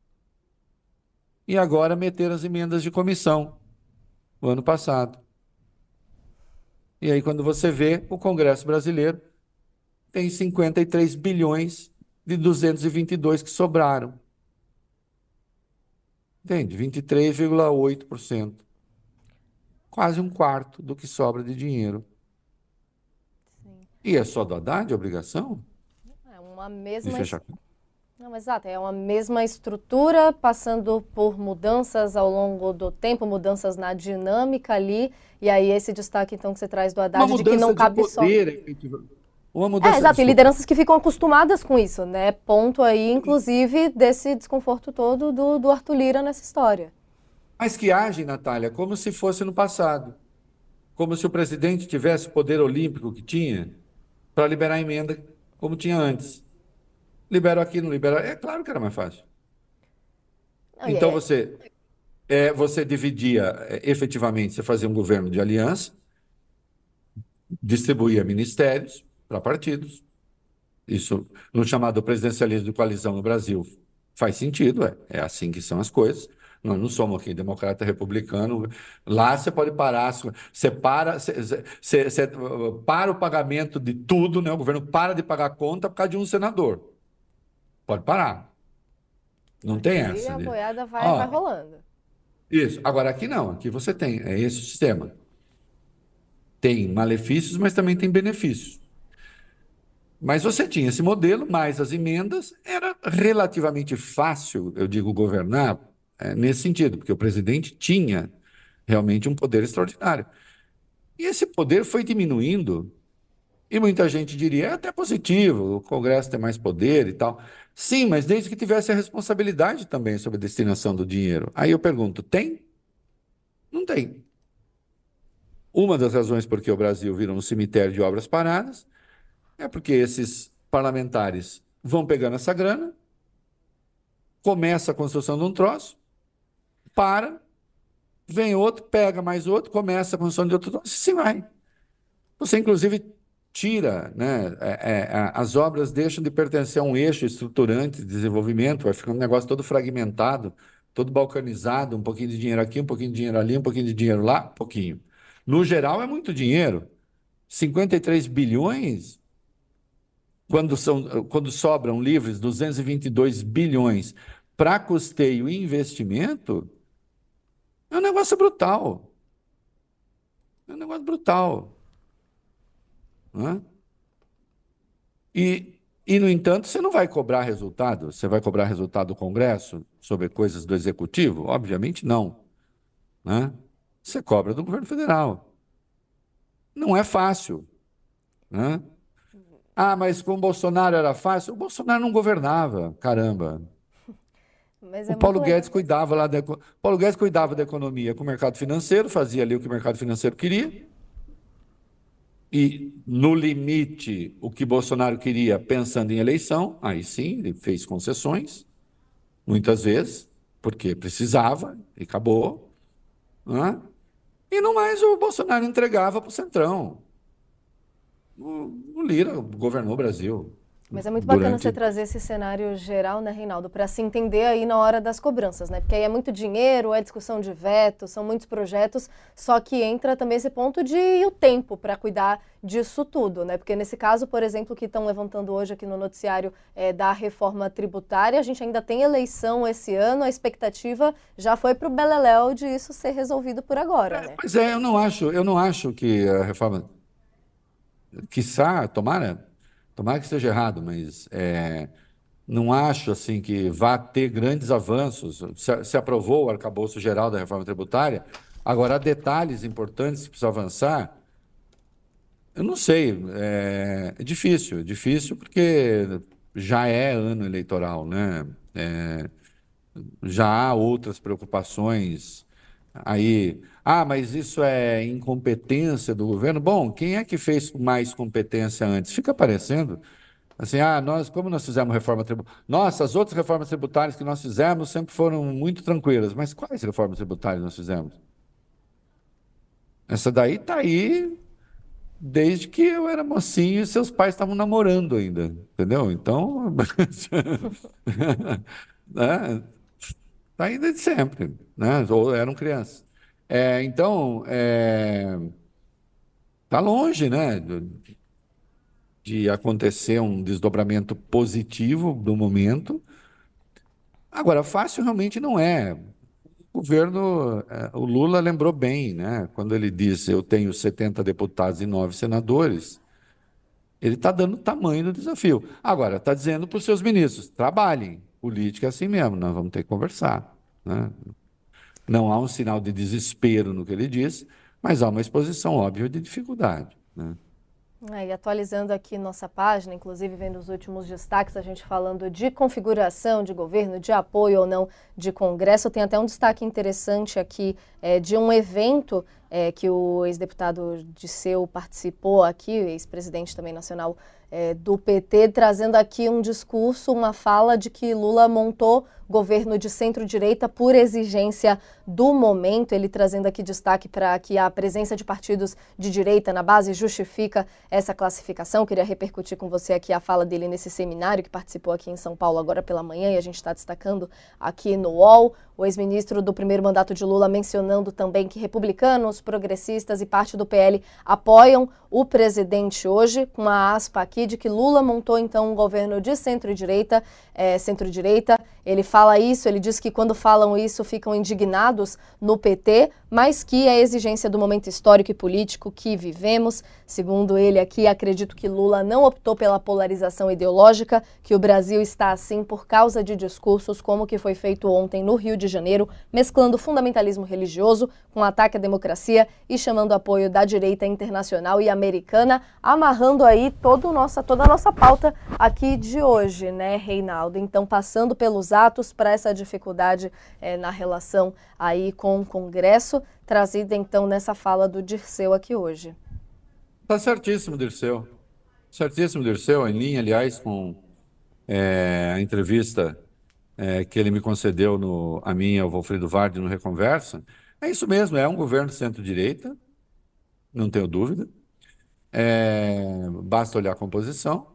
E agora meter as emendas de comissão, o ano passado. E aí, quando você vê, o Congresso brasileiro tem cinquenta e três bilhões de duzentos e vinte e dois que sobraram. Entende? vinte e três vírgula oito por cento. Quase um quarto do que sobra de dinheiro. Sim. E é só do Haddad a obrigação É uma de mesma. fechar. Não, exato, é uma mesma estrutura, passando por mudanças ao longo do tempo, mudanças na dinâmica ali, e aí esse destaque então que você traz do Uma Haddad de que não mudança de cabe só. poder, efetivamente. Uma É, mudança, exato, e desculpa. lideranças que ficam acostumadas com isso, né? Ponto aí, inclusive, desse desconforto todo do, do Arthur Lira nessa história. Mas que agem, Natália, como se fosse no passado. Como se o presidente tivesse o poder olímpico que tinha para liberar emenda, como tinha antes. Libera aqui, não libera. É claro que era mais fácil. Não, e Então é- você, é, você dividia, é, efetivamente, você fazia um governo de aliança, distribuía ministérios para partidos. Isso, no chamado presidencialismo de coalizão no Brasil, Faz sentido, é. É assim que são as coisas. Nós não somos aqui democrata republicano. Lá você pode parar, você para, você, você, você para o pagamento de tudo, né? O governo para de pagar a conta por causa de um senador. Pode parar. Não tem Aqui essa. a Né? boiada vai, Ó, vai rolando. isso. Agora aqui não. Aqui você tem. É esse o sistema. Tem malefícios, mas também tem benefícios. Mas você tinha esse modelo, mais as emendas, era relativamente fácil, eu digo, governar é, nesse sentido, porque o presidente tinha realmente um poder extraordinário. E esse poder foi diminuindo, e muita gente diria, é até positivo, o Congresso tem mais poder e tal. Sim, mas desde que tivesse a responsabilidade também sobre a destinação do dinheiro. Aí eu pergunto, tem? Não tem. Uma das razões por que o Brasil vira um cemitério de obras paradas é porque esses parlamentares vão pegando essa grana, começa a construção de um troço, para, vem outro, pega mais outro, começa a construção de outro troço, e assim vai. Você, inclusive, tira, né, é, é, as obras deixam de pertencer a um eixo estruturante de desenvolvimento, vai ficando um negócio todo fragmentado, todo balcanizado, um pouquinho de dinheiro aqui, um pouquinho de dinheiro ali, um pouquinho de dinheiro lá, um pouquinho. No geral, é muito dinheiro. cinquenta e três bilhões... Quando, são, quando sobram livres duzentos e vinte e dois bilhões para custeio e investimento, é um negócio brutal. É um negócio brutal. Né? E, e, no entanto, você não vai cobrar resultado? Você vai cobrar resultado do Congresso sobre coisas do Executivo? Obviamente não. Né? Você cobra do governo federal. Não é fácil. Né? Ah, mas com o Bolsonaro era fácil? O Bolsonaro não governava, caramba. Mas O é Paulo muito legal. Guedes cuidava lá da, Paulo Guedes cuidava da economia com o mercado financeiro, fazia ali o que o mercado financeiro queria. E, no limite, o que Bolsonaro queria, pensando em eleição, aí sim, ele fez concessões, muitas vezes, porque precisava, e acabou. Né? E, no mais, o Bolsonaro entregava para o Centrão. O, o Lira governou o Brasil. Mas é muito bacana durante... você trazer esse cenário geral, né, Reinaldo, para se entender aí na hora das cobranças, né? Porque aí é muito dinheiro, é discussão de veto, são muitos projetos, só que entra também esse ponto de e o tempo para cuidar disso tudo, né? Porque nesse caso, por exemplo, que estão levantando hoje aqui no noticiário é, da reforma tributária, a gente ainda tem eleição esse ano, a expectativa já foi para o beleléu de isso ser resolvido por agora, né? É, pois é, eu não acho, eu não acho que a reforma, quiçá, tomara, tomara que esteja errado, mas é, não acho assim que vá ter grandes avanços. Se, se aprovou o arcabouço geral da reforma tributária, agora há detalhes importantes que precisam avançar. Eu não sei, é, é difícil, difícil porque já é ano eleitoral, né? É, já há outras preocupações aí. Ah, mas isso é incompetência do governo? Bom, quem é que fez mais competência antes? Fica aparecendo assim, ah, nós, como nós fizemos reforma tributária? Nossa, as outras reformas tributárias que nós fizemos sempre foram muito tranquilas. Mas quais reformas tributárias nós fizemos? Essa daí está aí desde que eu era mocinho e seus pais estavam namorando ainda, entendeu? Então, né? Tá aí desde sempre, né? Ou eram crianças. É, então, é, tá longe, né, de acontecer um desdobramento positivo do momento. Agora, fácil realmente não é. O governo, é, o Lula lembrou bem, né? Quando ele disse eu tenho setenta deputados e nove senadores, ele está dando o tamanho do desafio. Agora, está dizendo para os seus ministros, trabalhem. Política é assim mesmo, nós vamos ter que conversar, né? Não há um sinal de desespero no que ele diz, mas há uma exposição óbvia de dificuldade, né? É, e atualizando aqui nossa página, inclusive vendo os últimos destaques, a gente falando de configuração de governo, de apoio ou não de Congresso, tem até um destaque interessante aqui é, de um evento é, que o ex-deputado Dirceu participou aqui, ex-presidente também nacional é, do P T, trazendo aqui um discurso, uma fala de que Lula montou governo de centro-direita por exigência do momento, ele trazendo aqui destaque para que a presença de partidos de direita na base justifica essa classificação. Queria repercutir com você aqui a fala dele nesse seminário que participou aqui em São Paulo agora pela manhã, e a gente está destacando aqui no U O L. O ex-ministro do primeiro mandato de Lula mencionando também que republicanos, progressistas e parte do P L apoiam o presidente hoje, com uma aspa aqui de que Lula montou então um governo de centro-direita, é, centro-direita. Ele fala isso, ele diz que quando falam isso ficam indignados no P T, mas que é a exigência do momento histórico e político que vivemos. Segundo ele aqui, acredito que Lula não optou pela polarização ideológica, que o Brasil está assim por causa de discursos como o que foi feito ontem no Rio de Janeiro, mesclando fundamentalismo religioso com ataque à democracia e chamando apoio da direita internacional e americana, amarrando aí todo o nossa, toda a nossa pauta aqui de hoje, né, Reinaldo? Então, passando pelos atos para essa dificuldade é, na relação aí com o Congresso, trazida então nessa fala do Dirceu aqui hoje. Tá certíssimo, Dirceu. Certíssimo, Dirceu, em linha, aliás, com é, a entrevista é, que ele me concedeu no, a mim e ao Valfrido Vardi no Reconversa. É isso mesmo, é um governo centro-direita, não tenho dúvida. É, basta olhar a composição.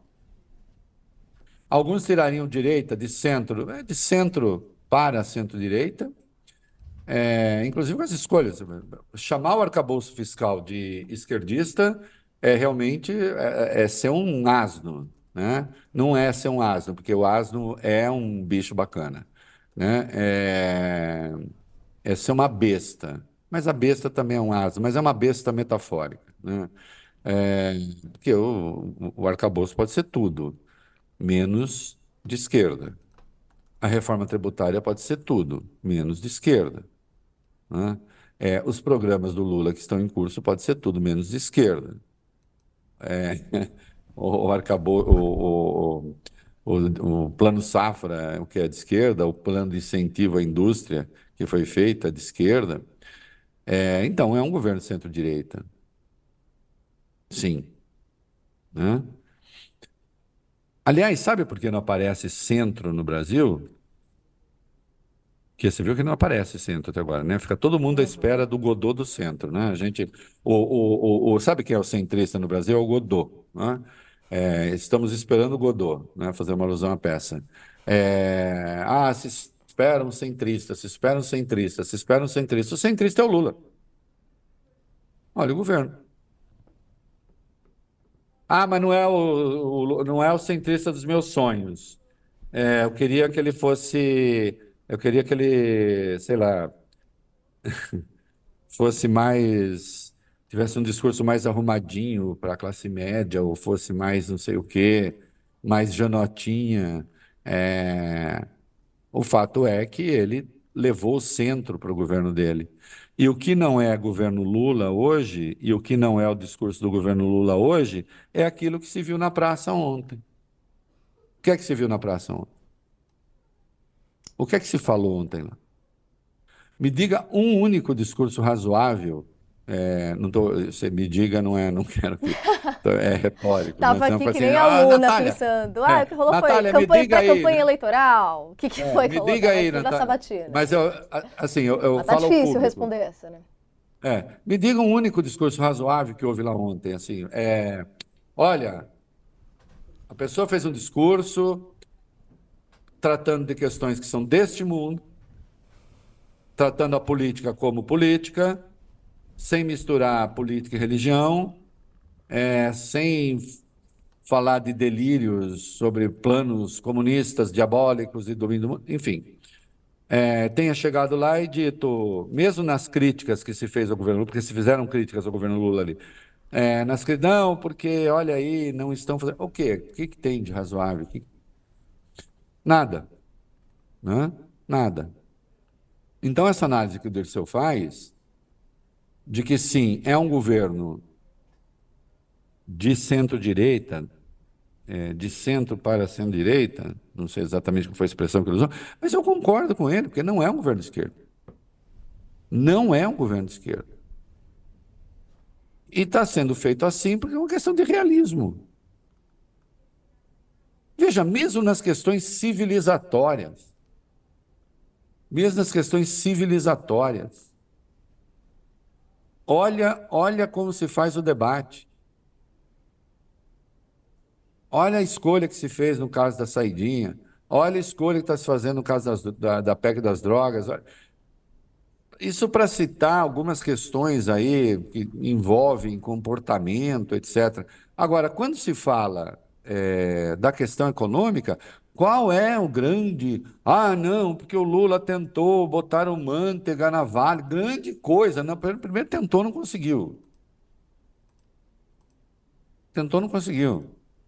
Alguns tirariam direita de centro, de centro para centro-direita, é, inclusive com as escolhas. Chamar o arcabouço fiscal de esquerdista é realmente é, é ser um asno, né? Não é ser um asno, porque o asno é um bicho bacana, né? É, é ser uma besta, mas a besta também é um asno, mas é uma besta metafórica, né? É, porque o, o arcabouço pode ser tudo, menos de esquerda. A reforma tributária pode ser tudo, menos de esquerda, né? É, os programas do Lula que estão em curso pode ser tudo, menos de esquerda. É, o, o, arcabou, o, o, o, o plano safra, o que é de esquerda, o plano de incentivo à indústria que foi feito é de esquerda. É, então, é um governo centro-direita. Sim. Né? Aliás, sabe por que não aparece centro no Brasil? Porque você viu que não aparece centro até agora, né? Fica todo mundo à espera do Godot do centro, né? A gente, o, o, o, o, sabe quem é o centrista no Brasil? É o Godot, né? É, estamos esperando o Godot, né? Fazer uma alusão à peça. É, ah, se espera um centrista, se espera um centrista, se espera um centrista. O centrista é o Lula. Olha o governo. Ah, mas não é o, o, não é o centrista dos meus sonhos. É, eu queria que ele fosse... Eu queria que ele, sei lá, fosse mais, tivesse um discurso mais arrumadinho para a classe média, ou fosse mais não sei o quê, mais Janotinha. É, o fato é que ele levou o centro para o governo dele. E o que não é governo Lula hoje, e o que não é o discurso do governo Lula hoje, é aquilo que se viu na praça ontem. O que é que se viu na praça ontem? O que é que se falou ontem lá? Me diga um único discurso razoável. É, não tô, você me diga, não é, não quero que é retórico. Estava né? aqui que assim, nem ah, aluna Natália, pensando. Ah, é, o que rolou Natália, foi campanha, diga aí, pré-campanha né? eleitoral. O que, que É, foi me colocado diga aí, aqui da Natália. sabatina? Mas eu, assim, eu, eu Mas tá falo ao difícil público. responder essa, né? É, me diga um único discurso razoável que houve lá ontem. Assim, é, olha, a pessoa fez um discurso tratando de questões que são deste mundo, tratando a política como política, sem misturar política e religião, é, sem falar de delírios sobre planos comunistas, diabólicos e domínio do mundo, enfim. É, tenha chegado lá e dito, mesmo nas críticas que se fez ao governo Lula, porque se fizeram críticas ao governo Lula ali, é, nas críticas, não, porque, olha aí, não estão fazendo... O quê? O que, que tem de razoável? Que... Nada. Né? Nada. Então, essa análise que o Dirceu faz, de que sim, é um governo de centro-direita, é, de centro para centro-direita, não sei exatamente qual foi a expressão que ele usou, mas eu concordo com ele, porque não é um governo de esquerda. Não é um governo de esquerda. E está sendo feito assim porque é uma questão de realismo. Veja, mesmo nas questões civilizatórias, mesmo nas questões civilizatórias, olha, olha como se faz o debate. Olha a escolha que se fez no caso da saidinha. Olha a escolha que está se fazendo no caso das, da, da P E C das drogas. Isso para citar algumas questões aí que envolvem comportamento, etcétera. Agora, quando se fala é, da questão econômica, qual é o grande... Ah, não, porque o Lula tentou botar o manteiga na Vale. Grande coisa. Não, primeiro tentou, não conseguiu. Tentou, não conseguiu.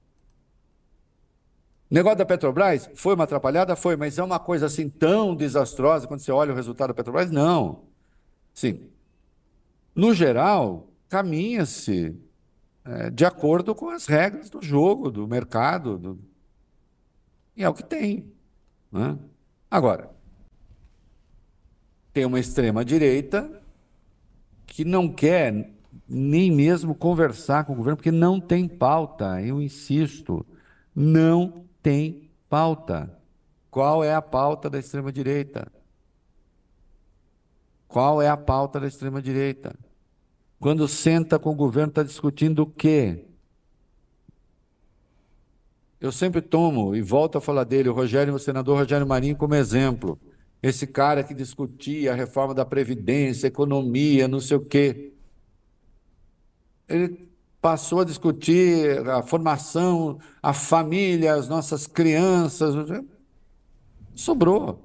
Negócio da Petrobras, foi uma atrapalhada? Foi, mas é uma coisa assim tão desastrosa quando você olha o resultado da Petrobras? Não. Sim. No geral, caminha-se é, de acordo com as regras do jogo, do mercado, do... e é o que tem, né? Agora, tem uma extrema-direita que não quer nem mesmo conversar com o governo, porque não tem pauta, eu insisto, não tem pauta. Qual é a pauta da extrema-direita? Qual é a pauta da extrema-direita? Quando senta com o governo, está discutindo o quê? Eu sempre tomo, e volto a falar dele, o Rogério, o senador Rogério Marinho, como exemplo. Esse cara que discutia a reforma da Previdência, economia, não sei o quê. Ele passou a discutir a formação, a família, as nossas crianças. Sobrou.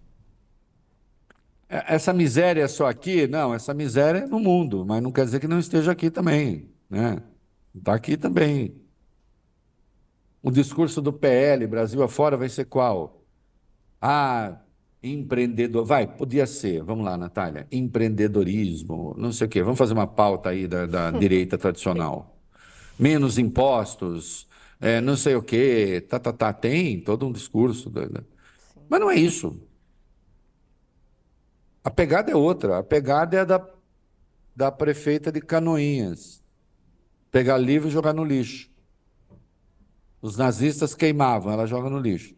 Essa miséria é só aqui? Não, essa miséria é no mundo, mas não quer dizer que não esteja aqui também, né? Está aqui também. O discurso do P L, Brasil afora, vai ser qual? Ah, empreendedor. Vai, podia ser. Vamos lá, Natália. Empreendedorismo, não sei o quê. Vamos fazer uma pauta aí da, da direita tradicional. Menos impostos, é, não sei o quê. Tá, tá, tá. Tem todo um discurso. Da, da... Mas não é isso. A pegada é outra. A pegada é a da, da prefeita de Canoinhas. Pegar livro e jogar no lixo. Os nazistas queimavam, ela joga no lixo.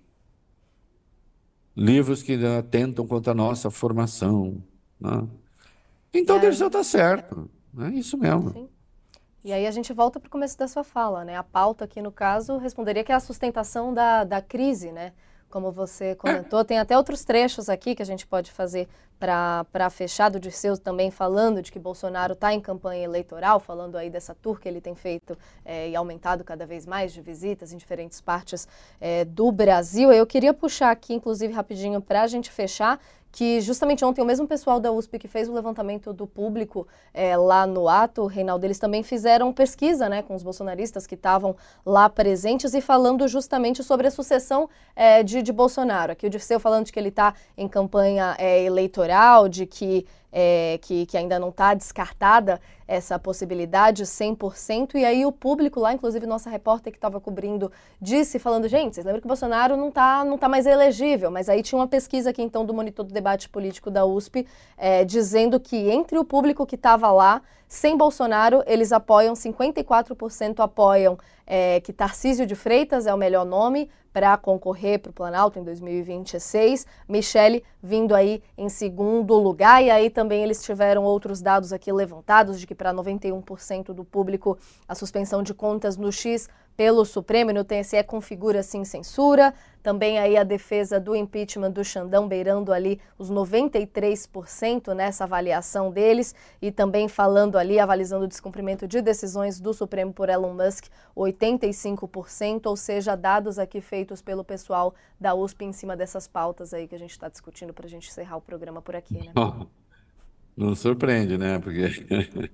Livros que atentam contra a nossa formação, né? Então, o Dirceu está certo. É isso mesmo. Sim. E aí a gente volta para o começo da sua fala, né? A pauta aqui, no caso, responderia que é a sustentação da, da crise, né? Como você comentou, tem até outros trechos aqui que a gente pode fazer para fechar, do Dirceu também falando de que Bolsonaro está em campanha eleitoral, falando aí dessa tour que ele tem feito é, e aumentado cada vez mais de visitas em diferentes partes é, do Brasil. Eu queria puxar aqui, inclusive, rapidinho para a gente fechar, que justamente ontem o mesmo pessoal da U S P que fez o levantamento do público é, lá no ato, Reinaldo, eles também fizeram pesquisa, né, com os bolsonaristas que estavam lá presentes e falando justamente sobre a sucessão é, de, de Bolsonaro. Aqui o Dirceu falando de que ele está em campanha é, eleitoral, de que, é, que, que ainda não está descartada essa possibilidade cem por cento, e aí o público lá, inclusive nossa repórter que estava cobrindo, disse, falando, gente, vocês lembram que o Bolsonaro não está não tá mais elegível, mas aí tinha uma pesquisa aqui então do Monitor do Debate Político da U S P, é, dizendo que entre o público que estava lá, sem Bolsonaro, eles apoiam, cinquenta e quatro por cento apoiam é, que Tarcísio de Freitas é o melhor nome para concorrer para o Planalto em dois mil e vinte e seis, Michele vindo aí em segundo lugar, e aí também eles tiveram outros dados aqui levantados de que para noventa e um por cento do público a suspensão de contas no X pelo Supremo e no T S E configura sim censura. Também aí a defesa do impeachment do Xandão beirando ali os noventa e três por cento nessa avaliação deles, e também falando ali, avalizando o descumprimento de decisões do Supremo por Elon Musk, oitenta e cinco por cento, ou seja, dados aqui feitos pelo pessoal da U S P em cima dessas pautas aí que a gente está discutindo para a gente encerrar o programa por aqui, né? Não, não surpreende, né? Porque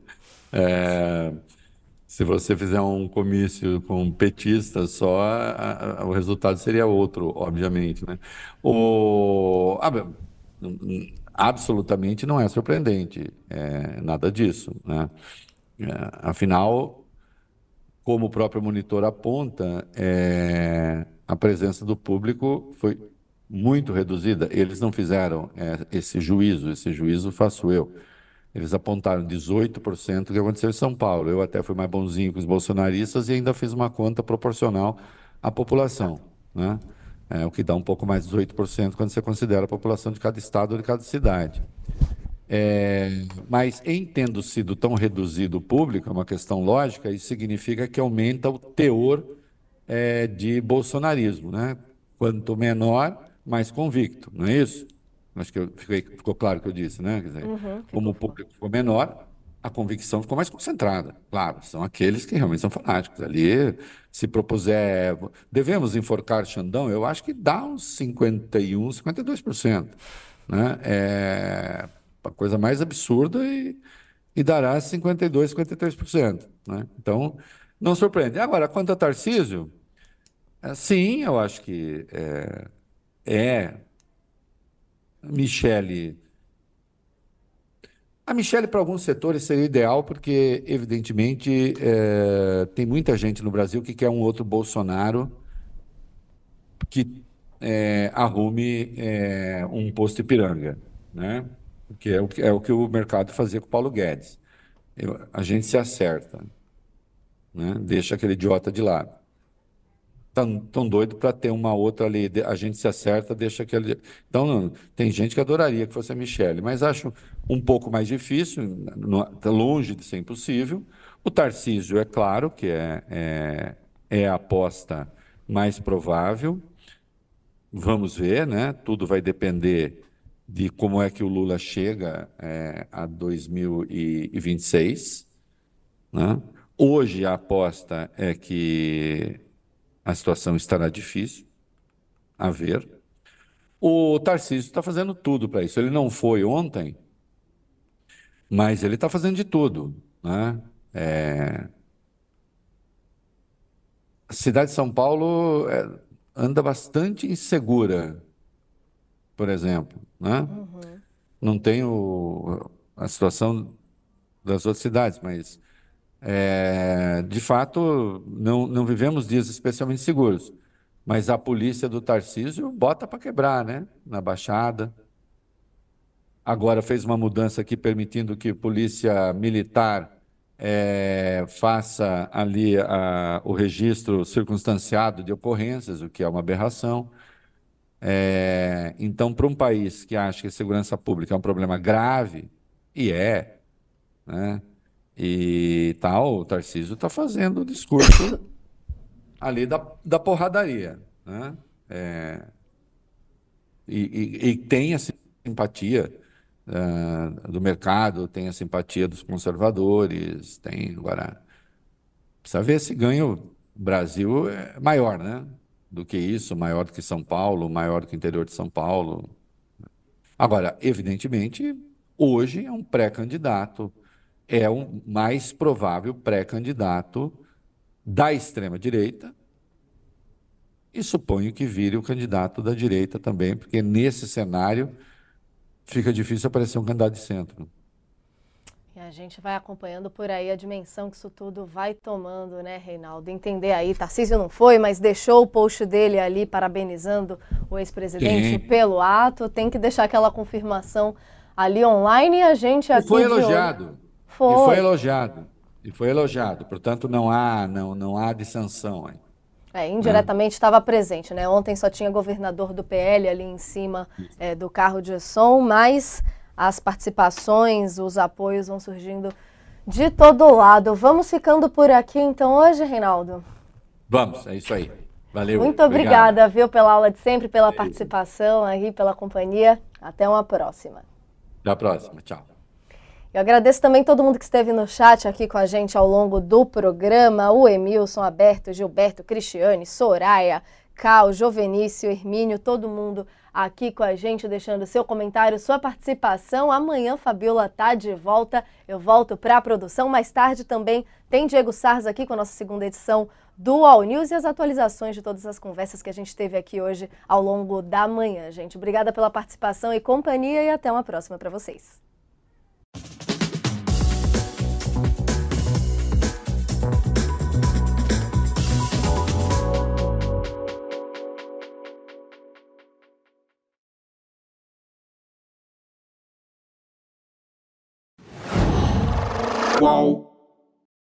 é, se você fizer um comício com petistas só, a, a, o resultado seria outro, obviamente, né? O, ah, absolutamente não é surpreendente, é, nada disso, né? É, afinal, como o próprio monitor aponta, é, a presença do público foi muito reduzida. Eles não fizeram é, esse juízo, esse juízo faço eu. Eles apontaram dezoito por cento do que aconteceu em São Paulo. Eu até fui mais bonzinho com os bolsonaristas e ainda fiz uma conta proporcional à população, né? É, o que dá um pouco mais de dezoito por cento quando você considera a população de cada estado ou de cada cidade. É, mas em tendo sido tão reduzido o público, é uma questão lógica, isso significa que aumenta o teor é, de bolsonarismo, né? Quanto menor, mais convicto, não é isso? Acho que eu fiquei, ficou claro o que eu disse, né? Quer dizer, Uhum, como ficou o público ficou menor, a convicção ficou mais concentrada. Claro, são aqueles que realmente são fanáticos. Ali, se propuser, devemos enforcar Xandão, eu acho que dá uns cinquenta e um, cinquenta e dois por cento, né? É a coisa mais absurda e, e dará cinquenta e dois, cinquenta e três por cento, né? Então, não surpreende. Agora, quanto a Tarcísio, é, sim, eu acho que é, é Michele. A Michele, para alguns setores, seria ideal, porque, evidentemente, é, tem muita gente no Brasil que quer um outro Bolsonaro que é, arrume é, um posto Ipiranga, né? Que é o que, é o que o mercado fazia com o Paulo Guedes. Eu- a gente se acerta, né? Deixa aquele idiota de lado. Tão, tão doido para ter uma outra ali. de- A gente se acerta, deixa aquele. Então, não, tem gente que adoraria que fosse a Michelle, mas acho um pouco mais difícil, está longe de ser impossível. O Tarcísio, é claro que é, é, é a aposta mais provável. Vamos ver, né? Tudo vai depender de como é que o Lula chega é, a dois mil e vinte e seis, né? Hoje a aposta é que a situação estará difícil, a ver. O Tarcísio está fazendo tudo para isso. Ele não foi ontem, mas ele está fazendo de tudo, né? É, a cidade de São Paulo é, anda bastante insegura, por exemplo, né? Uhum. Não tem o- a situação das outras cidades, mas é, de fato não, não vivemos dias especialmente seguros. Mas a polícia do Tarcísio bota para quebrar, né? Na Baixada. Agora fez uma mudança aqui permitindo que polícia militar eh, faça ali a- o registro circunstanciado de ocorrências, o que é uma aberração. Eh, então, para um país que acha que a segurança pública é um problema grave, e é, né? E tal, o Tarcísio está fazendo o discurso ali da, da porradaria, né? Eh, e, e, e tem a simpatia ah, do mercado, tem a simpatia dos conservadores, tem agora precisa ver se ganha o Brasil é maior, né? Do que isso, maior do que São Paulo, maior do que o interior de São Paulo. Agora, evidentemente, hoje é um pré-candidato, é o mais provável pré-candidato da extrema-direita e suponho que vire o candidato da direita também, porque nesse cenário fica difícil aparecer um candidato de centro. E a gente vai acompanhando por aí a dimensão que isso tudo vai tomando, né, Reinaldo? Entender aí, Tarcísio não foi, mas deixou o post dele ali parabenizando o ex-presidente Sim. pelo ato. Tem que deixar aquela confirmação ali online e a gente E aqui foi de olho. elogiado. Foi. E foi elogiado. E foi elogiado. Portanto, não há, não, não há dissensão aí. É, indiretamente estava presente, né? Ontem só tinha governador do P L ali em cima é, do carro de som, mas as participações, os apoios vão surgindo de todo lado. Vamos ficando por aqui então hoje, Reinaldo? Vamos, é isso aí. Valeu. Muito obrigada, Obrigado. viu, pela aula de sempre, pela Beijo. participação aí, pela companhia. Até uma próxima. Até a próxima. Tchau. Eu agradeço também todo mundo que esteve no chat aqui com a gente ao longo do programa. O Emilson, Aberto, Gilberto, Cristiane, Soraya, Cal, Jovenício, Hermínio, todo mundo aqui com a gente, deixando seu comentário, sua participação. Amanhã Fabiola tá de volta, eu volto para a produção. Mais tarde também tem Diego Sarz aqui com a nossa segunda edição do All News e as atualizações de todas as conversas que a gente teve aqui hoje ao longo da manhã, gente. Obrigada pela participação e companhia e até uma próxima para vocês. Uau!